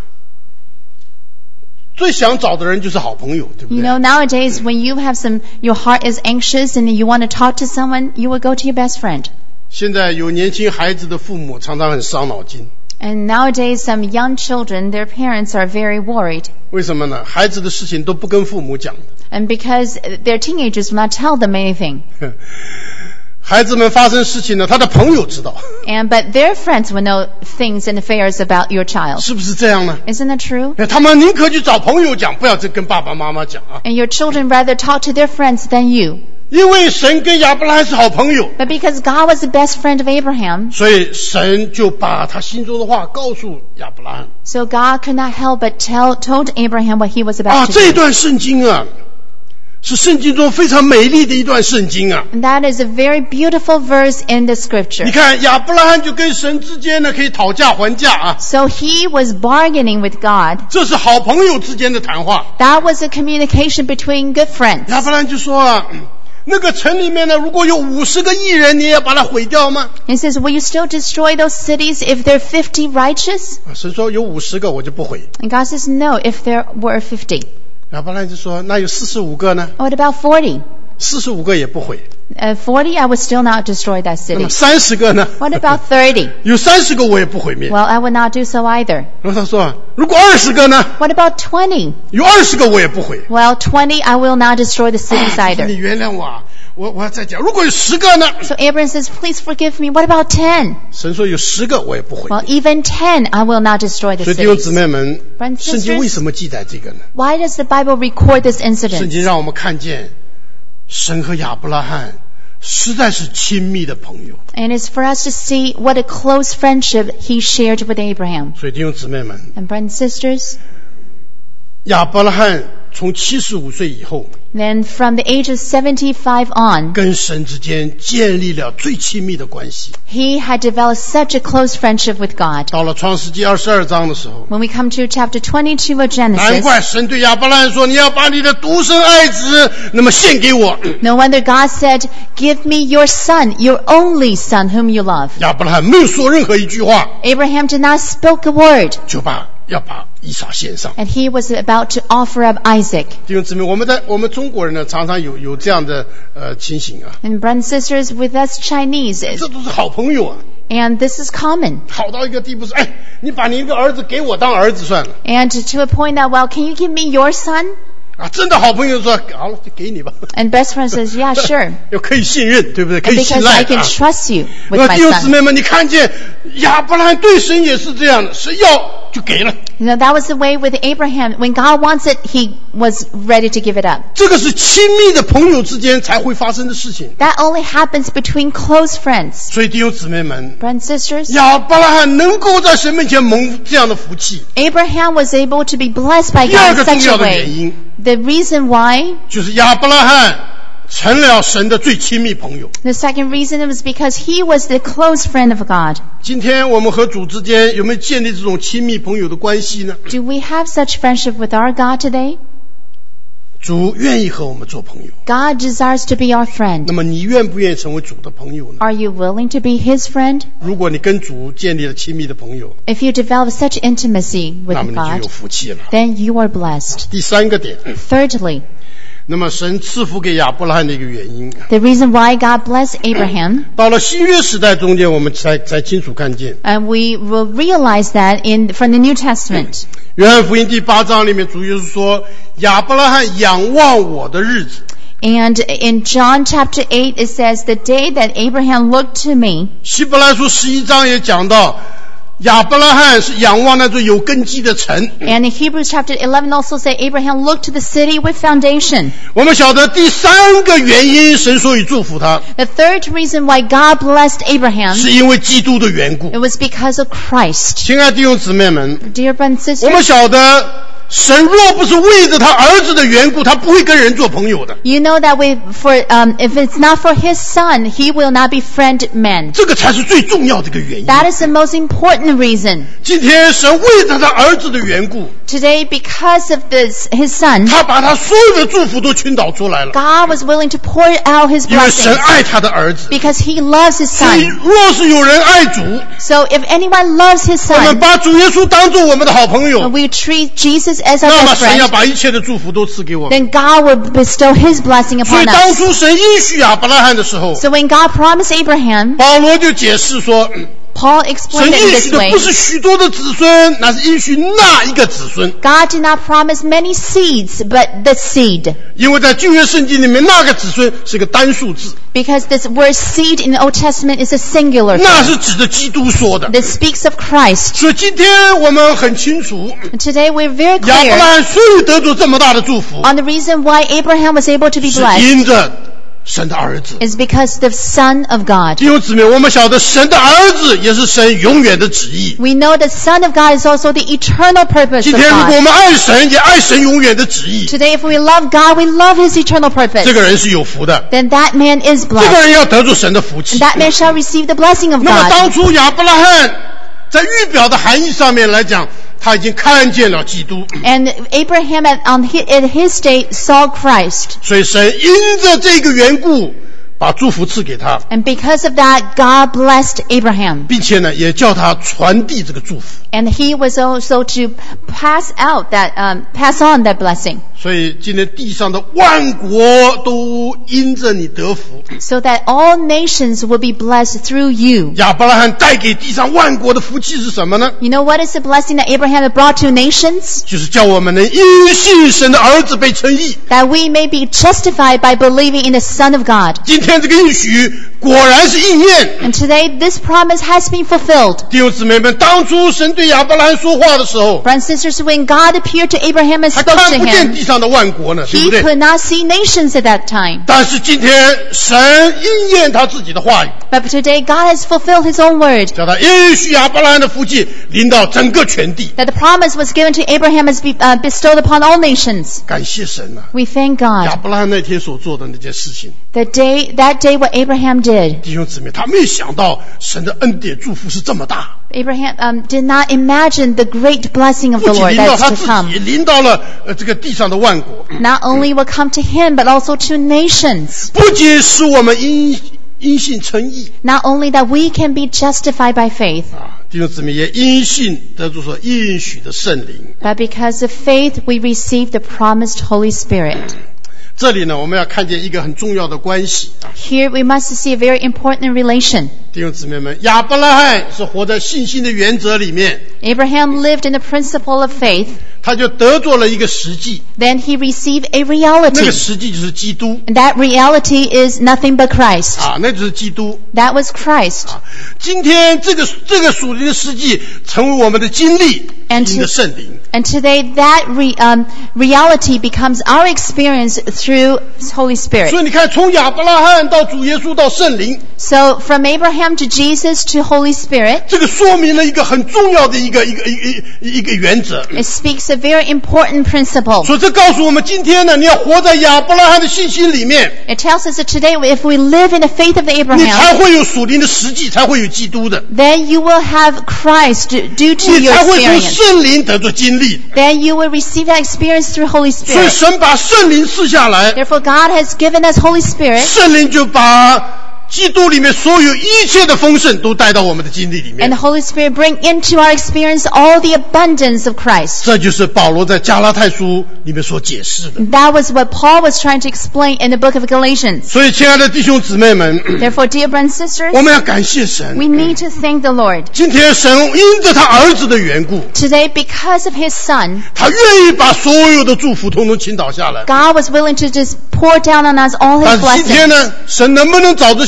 最想找的人就是好朋友，对不 You 对？ know, nowadays when you have some, your heart is anxious and you want to talk to someone, you will go to your best friend. 现在有年轻孩子的父母常常很伤脑筋， And nowadays some young children, their parents are very worried. 为什么呢？孩子的事情都不跟父母讲， And because their teenagers will not tell them anything. 孩子们发生事情呢，他的朋友知道， And but their friends will know things and affairs about your child. 是不是这样呢？ Isn't that true? 他们宁可去找朋友讲，不要再跟爸爸妈妈讲啊。 And your children rather talk to their friends than you. 因为神跟亚伯拉罕是好朋友， But because God was the best friend of Abraham, 所以神就把他心中的话告诉亚伯拉罕。 so God could not help but tell told Abraham what he was 啊， about to 这一 do. 段圣经啊，是圣经中非常美丽的一段圣经啊。 And that is a very beautiful verse in the scripture. 你看亚伯拉罕就跟神之间呢可以讨价还价啊， So he was bargaining with God. 这是好朋友之间的谈话。 That was a communication between good friends. 亚伯拉罕就说啊，嗯那个城里面呢，如果有五十个义人，你也要把它毁掉吗？ He says, will you still destroy those cities if there are fifty righteous? 啊，神说有五十个我就不毁。 And God says, no, if there were fifty. 亚伯拉罕就说那有四十五个呢？ What about forty? 四十五个也不毁。 Uh, forty, I would still not destroy that 那 city. 么三十个呢？ What about thirty? 有三十个我也不毁灭。 Well, I would not do so either. 然后他说啊，如果二十个呢？ What about twenty? 有二十个我也不毁。 Well, twenty, I will not destroy the cities 啊 either. 你原谅我啊，我我要再讲，如果有十个呢？ So Abraham says, please forgive me. What about ten? 神说有十个我也不毁。 Well, even ten, I will not destroy the 所以弟兄姊 cities. 妹们， Brothers and 圣经为 sisters, 什么记载这个呢？ why does the Bible record this 圣 incident? 经让我们看见神和亚伯拉罕实在是亲密的朋友。 And it's for us to see what a close friendship he shared with Abraham. 所以弟兄姊妹们， And brothers and sisters, 亚伯拉罕从七十五岁以后， then from the age of seventy-five on, 跟神之间建立了最亲密的关系。 he had developed such a close friendship with God. 到了创世纪二十二章的时候， When we come to chapter twenty-two of 难 Genesis, 怪神对亚伯拉罕说：“你要把你的独生爱子，那么献给我。 no wonder God said, give me your son, your only son whom you love. ” 亚伯拉罕没有说任何一句话， Abraham did not speak a word, 就把要把以撒献上。 and he was about to offer up Isaac. 弟兄姊妹，我们在我们中国人呢，常常有有这样的呃情形啊， And brothers and sisters, with us Chinese, 这都是好朋友啊， and this is common. 好到一个地步是，哎，你把你一个儿子给我当儿子算了 And to, to a point that, well, can you give me your son? 啊，真的好朋友说好了，就给你吧， And best friend says, yeah, sure. 要可以信任，对不对？可 And 以信 because 赖 I can 啊。 trust you 那 with 么 my 弟兄姊 son. 妹们，你看见亚伯拉罕对神也是这样的，神要就给了， You know, that was the way with Abraham. When God wants it, he was ready to give it up. 这个是亲密的朋友之间才会发生的事情。 That only happens between close friends. 所以弟兄姊妹们， Brothers and sisters, 亚伯拉罕能够在神面前蒙这样的福气， Abraham was able to be blessed by 第二 God 个 in 重 such 要 a 的原 way. 因 The reason why, 就是亚伯拉罕成了神的最亲密朋友。 the second reason, it was because he was the close friend of God. 今天我们和主之间有没有建立这种亲密朋友的关系呢？ Do we have such friendship with our God today? 主愿意和我们做朋友， God desires to be our friend. 那么你愿不愿意成为主的朋友呢？ Are you willing to be his friend? 如果你跟主建立了亲密的朋友， If you develop such intimacy 那 with 么你就 God, 有福气了。 then you are blessed. 第三个点， Thirdly, 那么神赐福给亚伯拉罕的一个原因， the reason why God blessed Abraham, 到了新约时代中间，我们才才清楚看见。 and we will realize that in from the New Testament. 约翰福音第八章里面，主耶稣说：“亚伯拉罕仰望我的日子。” And in John chapter eight, it says, the day that Abraham looked to me. 希伯来书十一章也讲到， 亚伯拉罕是仰望那座有根基的城。 And in Hebrews chapter eleven also say Abraham looked to the city with foundation. 我们晓得第三个原因，神所以祝福他， The third reason why God blessed Abraham, 是因为基督的缘故。 it was because of Christ. 亲爱的弟兄姊妹们， Dear brothers and 我们 sisters, 晓得神若不是为着他儿子的缘故，他不会跟人做朋友的。 you know that we, for, um, if it's not for his son, he will not befriend men. 这个才是最重要的一个原因。 That is the most important reason. 今天神为着他儿子的缘故， Today, because of this, his son, 他把他所有的祝福都倾倒出来了， God was willing to pour out his 因为神 blessings 爱他的儿子。 because he loves his 所以 son. 若是有人爱主， So if anyone loves his 我们 son, 把主耶稣当作我们的好朋友， we treat Jesus as our 那么 best 神要 friend, 把一切的祝福都赐给我们。 then God will bestow his blessing 所以 upon 当 us. 初神应许亚伯拉罕的时候， So when God promised Abraham, 保罗就解释说， Paul 神 explained it 应 in 许 this 的 way. 不是许多的子孙，那是应许那一个子孙。 God did not promise many seeds, but the seed. 因为在旧约圣经里面，那个子孙是个单数字， Because this word seed in the Old Testament is a singular 那 term. 是指着基督说的。 This speaks of Christ. 所以今天我们很清楚， And today we're very 亚伯 clear 拉罕所以得着这么大的祝福， on the reason why Abraham was able to be 是 blessed 因着神的儿子。 is because the Son of God. 弟兄姊妹，我们晓得神的儿子也是神永远的旨意。 We know the Son of God is also the eternal purpose 今 of 天如果我 God. 们爱神，也爱神永远的旨意， Today if we love God, we love his eternal purpose. 这个人是有福的， Then that man is 这个 blessed. 人要得着神的福气 And。that man shall receive the blessing of 那么 God. 当初亚伯拉罕在预表的含义上面来讲，他已经看见了基督， And Abraham at, on his, at his day saw Christ. 所以神因着这个缘故，把祝福赐给他， And because of that, God blessed Abraham. 并且呢，也叫他传递这个祝福。 And he was also to pass out that, um, pass on that blessing. 所以今天地上的万国都因着你得福。 So that all nations will be blessed through you. 亚伯拉罕带给地上万国的福气是什么呢？ You know what is the blessing that Abraham had brought to nations? 就是叫我们能因信神的儿子被称义。 That we may be justified by believing in the Son of God. 今天这个应许果然是应验。 And today this promise has been fulfilled. 弟兄姊妹们，当初神对亚伯拉罕说话的时候， Brothers and sisters, when God appeared to Abraham and 还 spoke 看 to 不见 him, 地上的万国呢，对 he 不对？ could not see nations at that time. 但是今天神应验他自己的话语， But today God has fulfilled his own word. 叫他应许亚伯拉罕的福气临到整个全地。 That the promise was given to Abraham as be, uh, bestowed upon all nations. 感谢神啊！ We thank 亚 God. 伯拉罕那天所做的那件事情， The day, that day what Abraham did, 弟兄姊妹，他没想到神的恩典祝福是这么大， Abraham um, did not imagine the great blessing of 不 the 仅 Lord 临到 that's 他 to 自 come. 己，临到了呃这个地上的万国， Not only will come to him, but also to nations. 不仅使我们因因信称义 Not only that we can be justified by faith, 啊，弟兄姊妹也因信得着所应许的圣灵。 but because of faith we receive the promised Holy Spirit. 这里呢，我们要看见一个很重要的关系啊， Here we must see a very important relation. 弟兄姊妹们，亚伯拉罕是活在信心的原则里面， Abraham lived in the principle of faith. 他就得着了一个实际， Then he received a 那 reality. 个实际就是基督 And that reality is nothing but Christ. 啊，那就是基督。 That was Christ. 啊，今天这个这个属灵的实际成为我们的经历， And 你的圣灵。 And today that re, um, reality becomes our experience through Holy 所 Spirit. 以你看，从亚伯拉罕到主耶稣到圣灵， So from Abraham to Jesus to Holy Spirit, 这个说明了一个很重要的一个一个一个一个原则。 it speaks a very important principle. 所以这告诉我们，今天呢，你要活在亚伯拉罕的信心里面， It tells us that today if we live in the faith of 你 Abraham, 才会有属灵的实际，才会有基督的， then you will have Christ due to 你 your 才会从 experience. 圣灵得着经历。 Then you will receive that experience through Holy 所以 Spirit. 神把圣灵赐下来， Therefore God has given us Holy Spirit, 圣灵就把基督里面所有一切的丰盛都带到我们的经历里 and 面 the。Holy Spirit bring into our experience all the abundance of Christ. 这就是保罗在加拉太书里面所解释的。 That was what Paul was trying to explain in the book of Galatians. 所以，亲爱的弟兄姊妹们， Therefore, dear brothers and sisters, 我们要感谢神 we。need to thank the Lord. 今天神因着他儿子的缘故， Today, because of His Son, 他愿意把所有的祝福统统倾倒下来。 God was willing to just pour down on us all 但 His 是今天 blessings. 呢，神能不能找着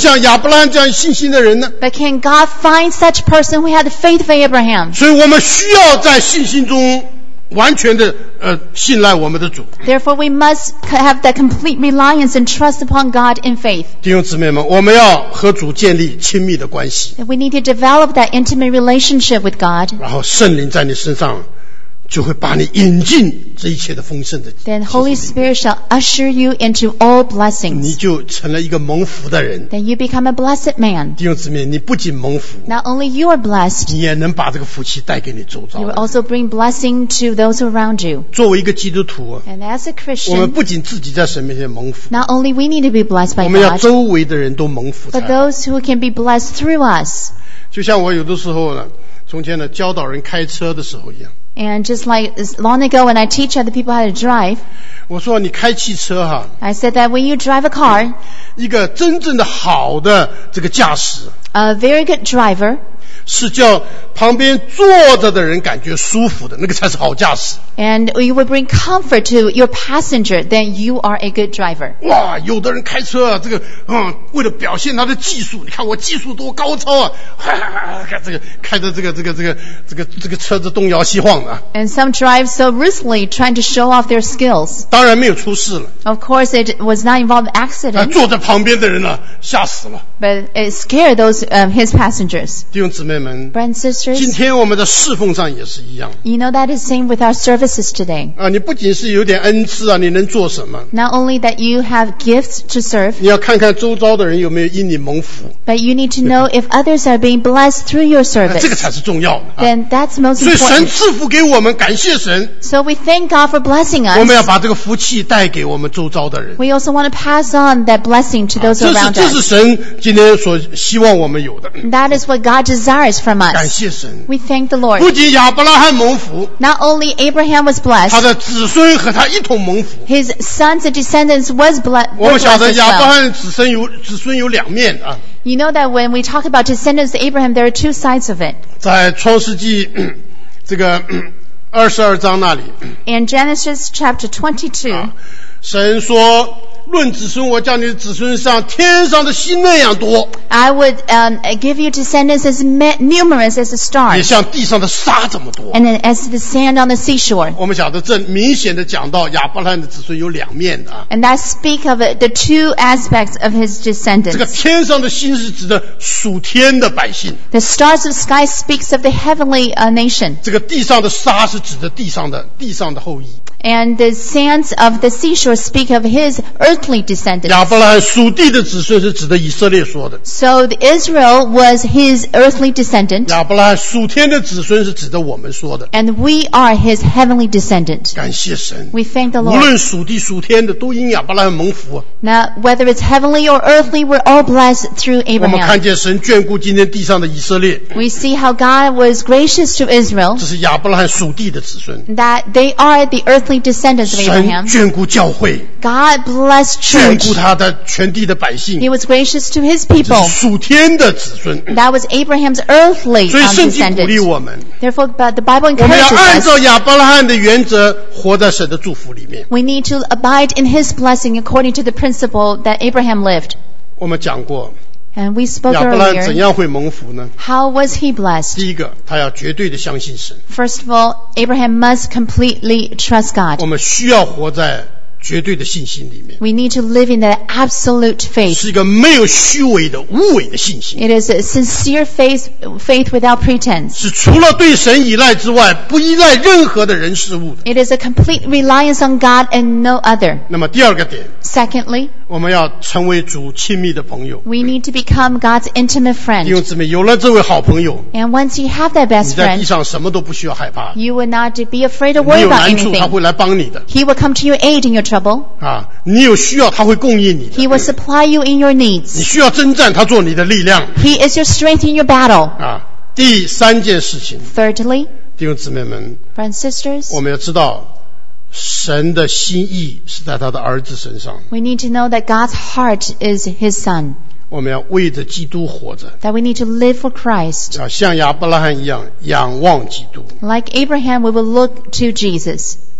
像亚伯拉罕这样信心的人呢？ But can God find such person who had the faith of Abraham? 所以我们需要在信心中完全的呃信赖我们的主。 Therefore, we must have that complete reliance and trust upon God in faith. 弟兄姊妹们，我们要和主建立亲密的关系， That we need to develop that intimate relationship with God. 然后圣灵在你身上就会把你引进这一切的丰盛的。 Then Holy Spirit shall usher you into all 你 blessings. 就成了一个蒙福的人。 Then you become a blessed man. 弟兄姊妹，你不仅蒙福， Not only you are blessed, 你也能把这个福气带给你周遭 you will 的人。 also bring blessing to those around you. 作为一个基督徒， And as a 我们 Christian, 不仅自己在神面前蒙福， not only we need to be blessed by 我们要 God, 周围的人都蒙福才 but 好。 those who can be blessed through us. 就像我有的时候呢，从前呢教导人开车的时候一样， And just like as long ago when I teach other people how to drive, 我说你开汽车哈， I said that when you drive a car, 一个真正的好的这个驾驶， a very good driver, 是叫旁边坐着的人感觉舒服的，那个才是好驾驶。 and you will bring comfort to your passenger, then you are a good driver. 哇，有的人开车啊，这个嗯，为了表现他的技术，你看我技术多高超啊，看这个开着这个这个这个这个这个车子东摇西晃的啊， And some drive so ruthlessly trying to show off their skills. 当然没有出事了。 Of course, it was not involved in 啊， accident, 坐在旁边的人呢，吓死了。 but it scared those um, his passengers. 弟兄姊妹们， Brothers and 今 sisters, 天我们的侍奉上也是一样 you know that is same with our services today. 啊，你不仅是有点恩赐啊，你能做什么？ Not only that you have gifts to serve, 你要看看周遭的人有没有因你蒙福， but you need to know if others are being blessed through your 啊这个 service. 才是重要的啊。 Then that's most 所以神 important. 赐福给我们，感谢神， So we thank God for blessing 我们要 us. 把这个福气带给我们周遭的人。 We also want to pass on that blessing to those 这是 around 这是 us. 神今天所希望我们有的。 That is what God desires from 感 us. 谢神， We thank the 不 Lord. 仅亚伯拉罕蒙福， Not only Abraham was 他 blessed, 的子孙和他一同蒙福。 his sons and descendants was ble- 我 were 们晓 blessed 得 as 亚伯拉 well. 罕子孙有子孙有两面啊， You know that when we talk about descendants of Abraham, there are two sides of it. 在创世纪这个二十二章那里， In Genesis chapter twenty-two, 神说：“论子孙，我叫你的子孙像天上的星那样多， I would um, give you descendants as me- numerous as the 也 stars, 像地上的沙这么多。” and then as the sand on the seashore. 我们晓得这明显的讲到亚伯拉罕的子孙有两面的啊。 And that speak of it, the two aspects of his 这个 descendants. 天上的星是指的属天的百姓， The stars of the sky speaks of the heavenly uh, nation, 这个地上的沙是指的地上的地上的后裔。 and the sands of the seashore speak of his earthly 亚 descendants. 伯拉罕属地的子孙是指的以色列说的， So the Israel was his earthly descendant, 亚伯拉罕属天的子孙是指的我们说的。 and we are his heavenly descendant. 感谢神， We thank the 无 Lord. 论属地属天的，都因亚伯拉罕蒙福啊。 Now, whether it's heavenly or earthly, we're all blessed through 我们 Abraham. 看见神眷顾今天地上的以色列， We see how God was gracious to Israel, 这是亚伯拉罕属地的子孙。 that they are the earthly descendants of 神 Abraham. 眷顾教会， God blessed 眷 church. 顾他的全地的百姓， He was gracious to his 这 people. 是属天的子孙。 That was Abraham's earthly 所以 um, 圣经鼓励 descendants. 我们， Therefore, but the Bible 我们要 encourages 按 us. 照亚伯拉罕的原则，活在神的祝福里面。 We need to abide in his blessing according to the principle that Abraham lived. 我们讲过， And we spoke 亚伯拉罕怎 earlier. 样会蒙福呢？ How was he blessed? 第一个，他要绝对的相信神。 First of all, Abraham must completely trust 我 God. 们需要活在绝对的信心里面， We need to live in that absolute faith. 是一个没有虚伪的无伪的信心， It is a sincere faith, faith without pretense. 是除了对神依赖之外，不依赖任何的人事物的。 It is a complete reliance on God and no other. 那么第二个点， Secondly, 我们要成为主亲密的朋友。 we need to become God's intimate 弟兄 friend. 姊妹，有了这位好朋友， And once you have that 你 best 在地 friend, 上什么都不需要害怕， you will not be afraid or 你 worry 有 about 难处他 anything. 会来帮你的 He will come to your aid in your trouble. 啊！你有需要他会供应你 He 的， will supply you in your 你 needs. 需要征战，他做你的力量 He is your strength in your battle. 啊！第三件事情， Thirdly, 弟兄姊妹们， brothers and sisters, 我们要知道神的心意是在他的儿子身上， we need to know that God's heart is his son, 我们要为着基督活着， that we need to live for Christ. 啊，像亚伯拉罕一样仰望基督。 Like Abraham, we will look to Jesus.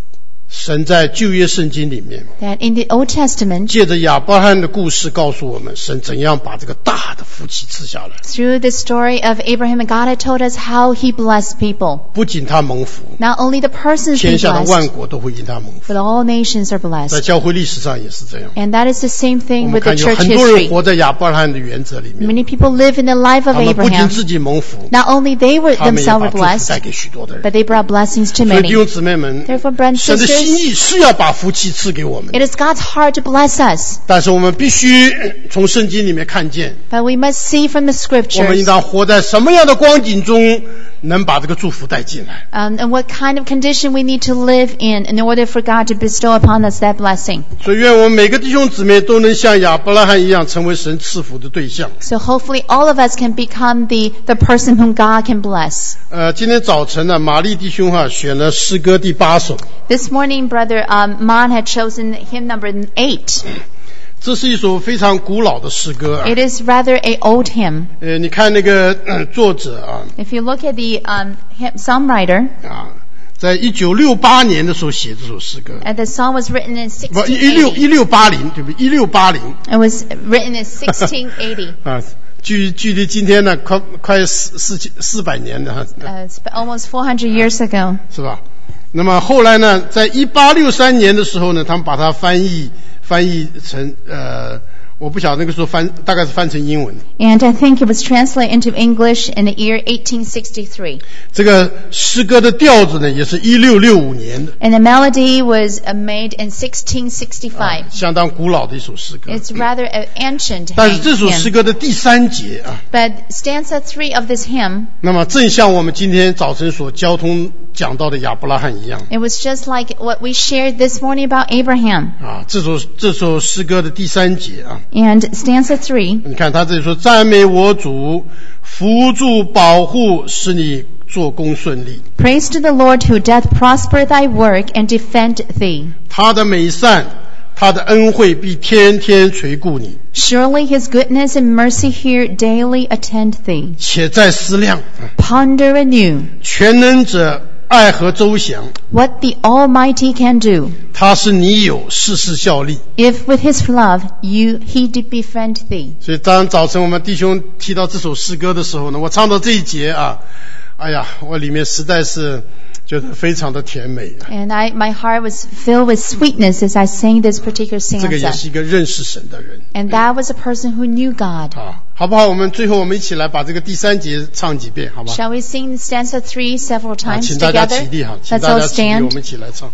神在旧约圣经里面 that in the Old Testament, 借着亚伯拉罕的故事告诉我们神怎样把这个大的福气赐下来。 through the story of Abraham, and God had told us how he blessed people. 不仅他蒙福， Not only the persons be 天下的万 blessed, 国都会因他蒙福。 but all nations are 在 blessed. 教会历史上也是这样。 And that is the same 我 thing 们 with the 看有 church 很多人 history. 活在亚伯拉罕的原则里面， Many people live in the life of 他们不仅 Abraham. 自己蒙福， Not only they were 他们也 themselves 把 were 祝福带 blessed, 给许多的人。 but they brought blessings to 所以弟 many. 兄姊妹们， Therefore, brothers and 神的心 sisters, 意是要把福气赐给我们， it is God's heart to bless us. 但是我们必须从圣经里面看见， But we must see from the 我们应 scriptures 当活在什么样的光景中，能把这个祝福带进来。 um, and what kind of condition we need to live in in order for God to bestow upon us that blessing. 所以愿我们每个弟兄姊妹都能像亚伯拉罕一样，成为神赐福的对象。 So hopefully all of us can become the, the person whom God can bless. 呃，今天早晨呢，玛丽弟兄哈、选了诗歌第八首， This morning, Brother um, Mon had chosen hymn number eight. 这是一首非常古老的诗歌啊。 It is rather a old hymn. 呃，你看那个、呃、作者啊 If you look at the um, hymn, psalm writer, 啊，在一九六八年的时候写这首诗歌， uh, the song was written in 不，一六 sixteen 一 eighty. 六八零，对不对？一六八零 It was written in sixteen eighty. 啊，距距离今天呢，快快四四四百年了哈， Uh, it's almost four hundred years ago. 是吧？那么后来呢，在一八六三年的时候呢，他们把它翻译翻译成呃，我不晓得那个时候翻大概是翻成英文。 And I think it was translated into English in the year eighteen sixty-three. 这个诗歌的调子呢，也是一六六五年的， And the melody was uh, made in sixteen 啊 sixty-five. 相当古老的一首诗歌。 It's rather an ancient 但是这首诗 hymn. 歌的第三节啊， But stanza three of this hymn, 那么正像我们今天早晨所交通讲到的亚伯拉罕一样 it was just like what we shared this morning about Abraham. 啊，这首这首诗歌的第三节啊， And stanza three, 你看他这里说：“赞美我主，扶助保护，使你做工顺利。 praise to the Lord who doth prosper thy work and defend thee. 他的美善，他的恩惠必天天垂顾你， Surely his goodness and mercy here daily attend thee. 且在思量， Ponder anew 全能者爱和周详， what the Almighty can do, 他是你有，事事效力。” if with his love you he did befriend thee. 所以当早晨我们弟兄提到这首诗歌的时候呢，我唱到这一节啊，哎呀，我里面实在是觉得非常的甜美。 And I, my heart was filled with sweetness as I sang this particular 这个也 stanza. 是一个认识神的人 And that was a person who knew God. 啊，好不好？我们最后我们一起来把这个第三节唱几遍，好吧？ Shall we sing stanza three several 啊， times 请大家 together? 起立哈，请 Let's 大 all 家起立，我 stand. 们一起来唱。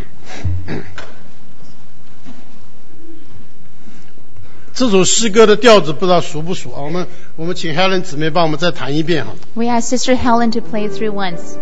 这首诗歌的调子不知道熟不熟啊？我们我们请 Helen 姊妹帮我们再弹一遍哈。 We ask Sister Helen to play it through once.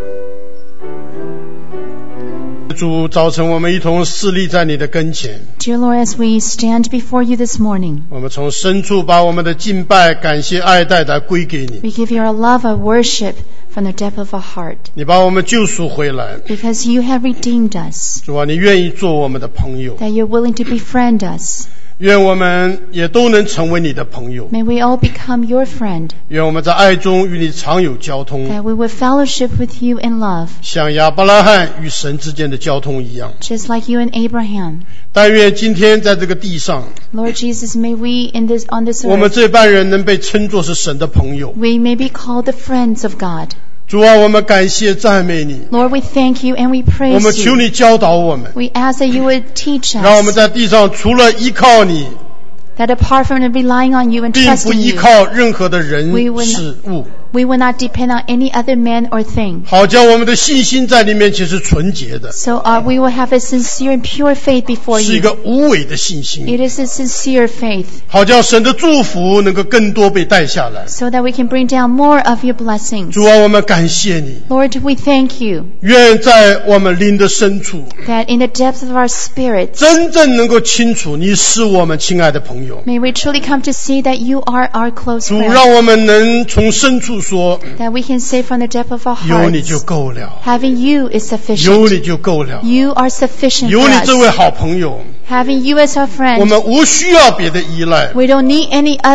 主，早晨我们一同侍立在你的跟前， Dear Lord, as we stand before you this morning, 我们从深处把我们的敬拜、感谢、爱戴来归给你。 we give you our love, our worship from the depth of our heart, 你把我们救赎回来， because you have redeemed us, 主啊，你愿意做我们的朋友， that you're willing to befriend us. 愿我们也都能成为你的朋友， May we all become your friend, 愿我们在爱中与你常有交通， that we will fellowship with you in love, 像亚伯拉罕与神之间的交通一样。 just like you and Abraham. 但愿今天在这个地上， Lord Jesus, may we in this on this 我们 earth, 这班人能被称作是神的朋友。 we may be called the friends of God. 主啊，我们感谢赞美你， Lord, we thank you and we 我们 praise 求 you. 你教导我们， We ask that you would teach 让我们 us 在地上除了依靠你， that apart from relying on you and 并不 trusting 依 you, 靠任何的人 We will not- 事物， we will not depend on any other man or thing. 好叫我们的信心在你面前是纯洁的， So uh, we will have a sincere and pure faith before 是一 you. 个无伪的信心， It is a sincere faith, 好叫神的祝福能够更多被带下来。 so that we can bring down more of your blessings. 主啊，我们感谢你， Lord, we thank you 愿在我们灵的深处， that in the depths of our spirits, 真正能够清楚你是我们亲爱的朋友。 may we truly come to see that you are our close 主， friend, 让我们能从深处说， that we can say from the depth of our 有你 hearts, 就够了， having you is 有 sufficient. 你就够了， You are sufficient 有 for 你这位 us. 好朋友， Having you as our 我 friend, 们无需要别的依赖， we don't need any other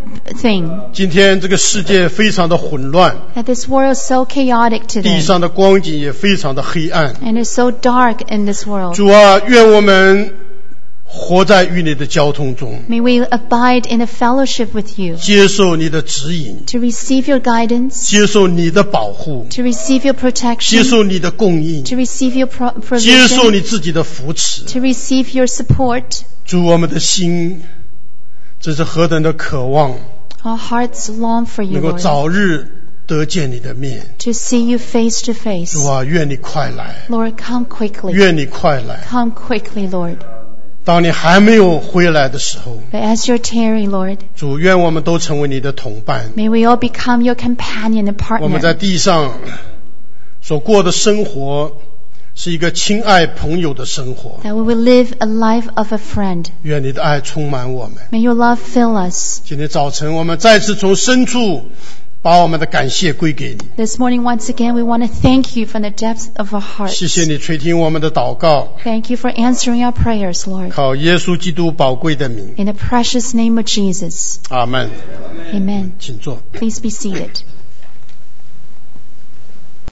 thing. 今天这个世界非常的混乱， That this world is so chaotic 地 today. 上的光景也非常的黑暗。 And it's so dark in this world. 主啊，愿我们活在与你的交通中， May we abide in a fellowship with you. 接受你的指引， To receive your guidance. 接受你的保护， To receive your 接 protection. 受你的供应， To receive your pro- 接受 provision. 你自己的扶持。 To receive your support. 主，我们的心真是何等的渴望， Our hearts long for you, 能够 Lord. 早日得见你的面。 To see you face to face. 主啊，愿你快来， Lord, come quickly. 愿你快来。 Come quickly, Lord. 当你还没有回来的时候， But as you're tarry, Lord, 主，愿我们都成为你的同伴。 may we all become your companion and 我们在 partner. 地上所过的生活是一个亲爱朋友的生活。 That we will live a life of a friend. 愿你的爱充满我们。 May your love fill us. 今天早晨，我们再次从深处把我们的感谢归给你。 This morning, once again, we want to thank you from the depths of our 谢 hearts. 谢你垂听我们的祷告， Thank you for answering our prayers, Lord. 靠耶稣基督宝贵的名， In the precious name of Jesus. 阿门。 Amen. 请坐。 Please be seated.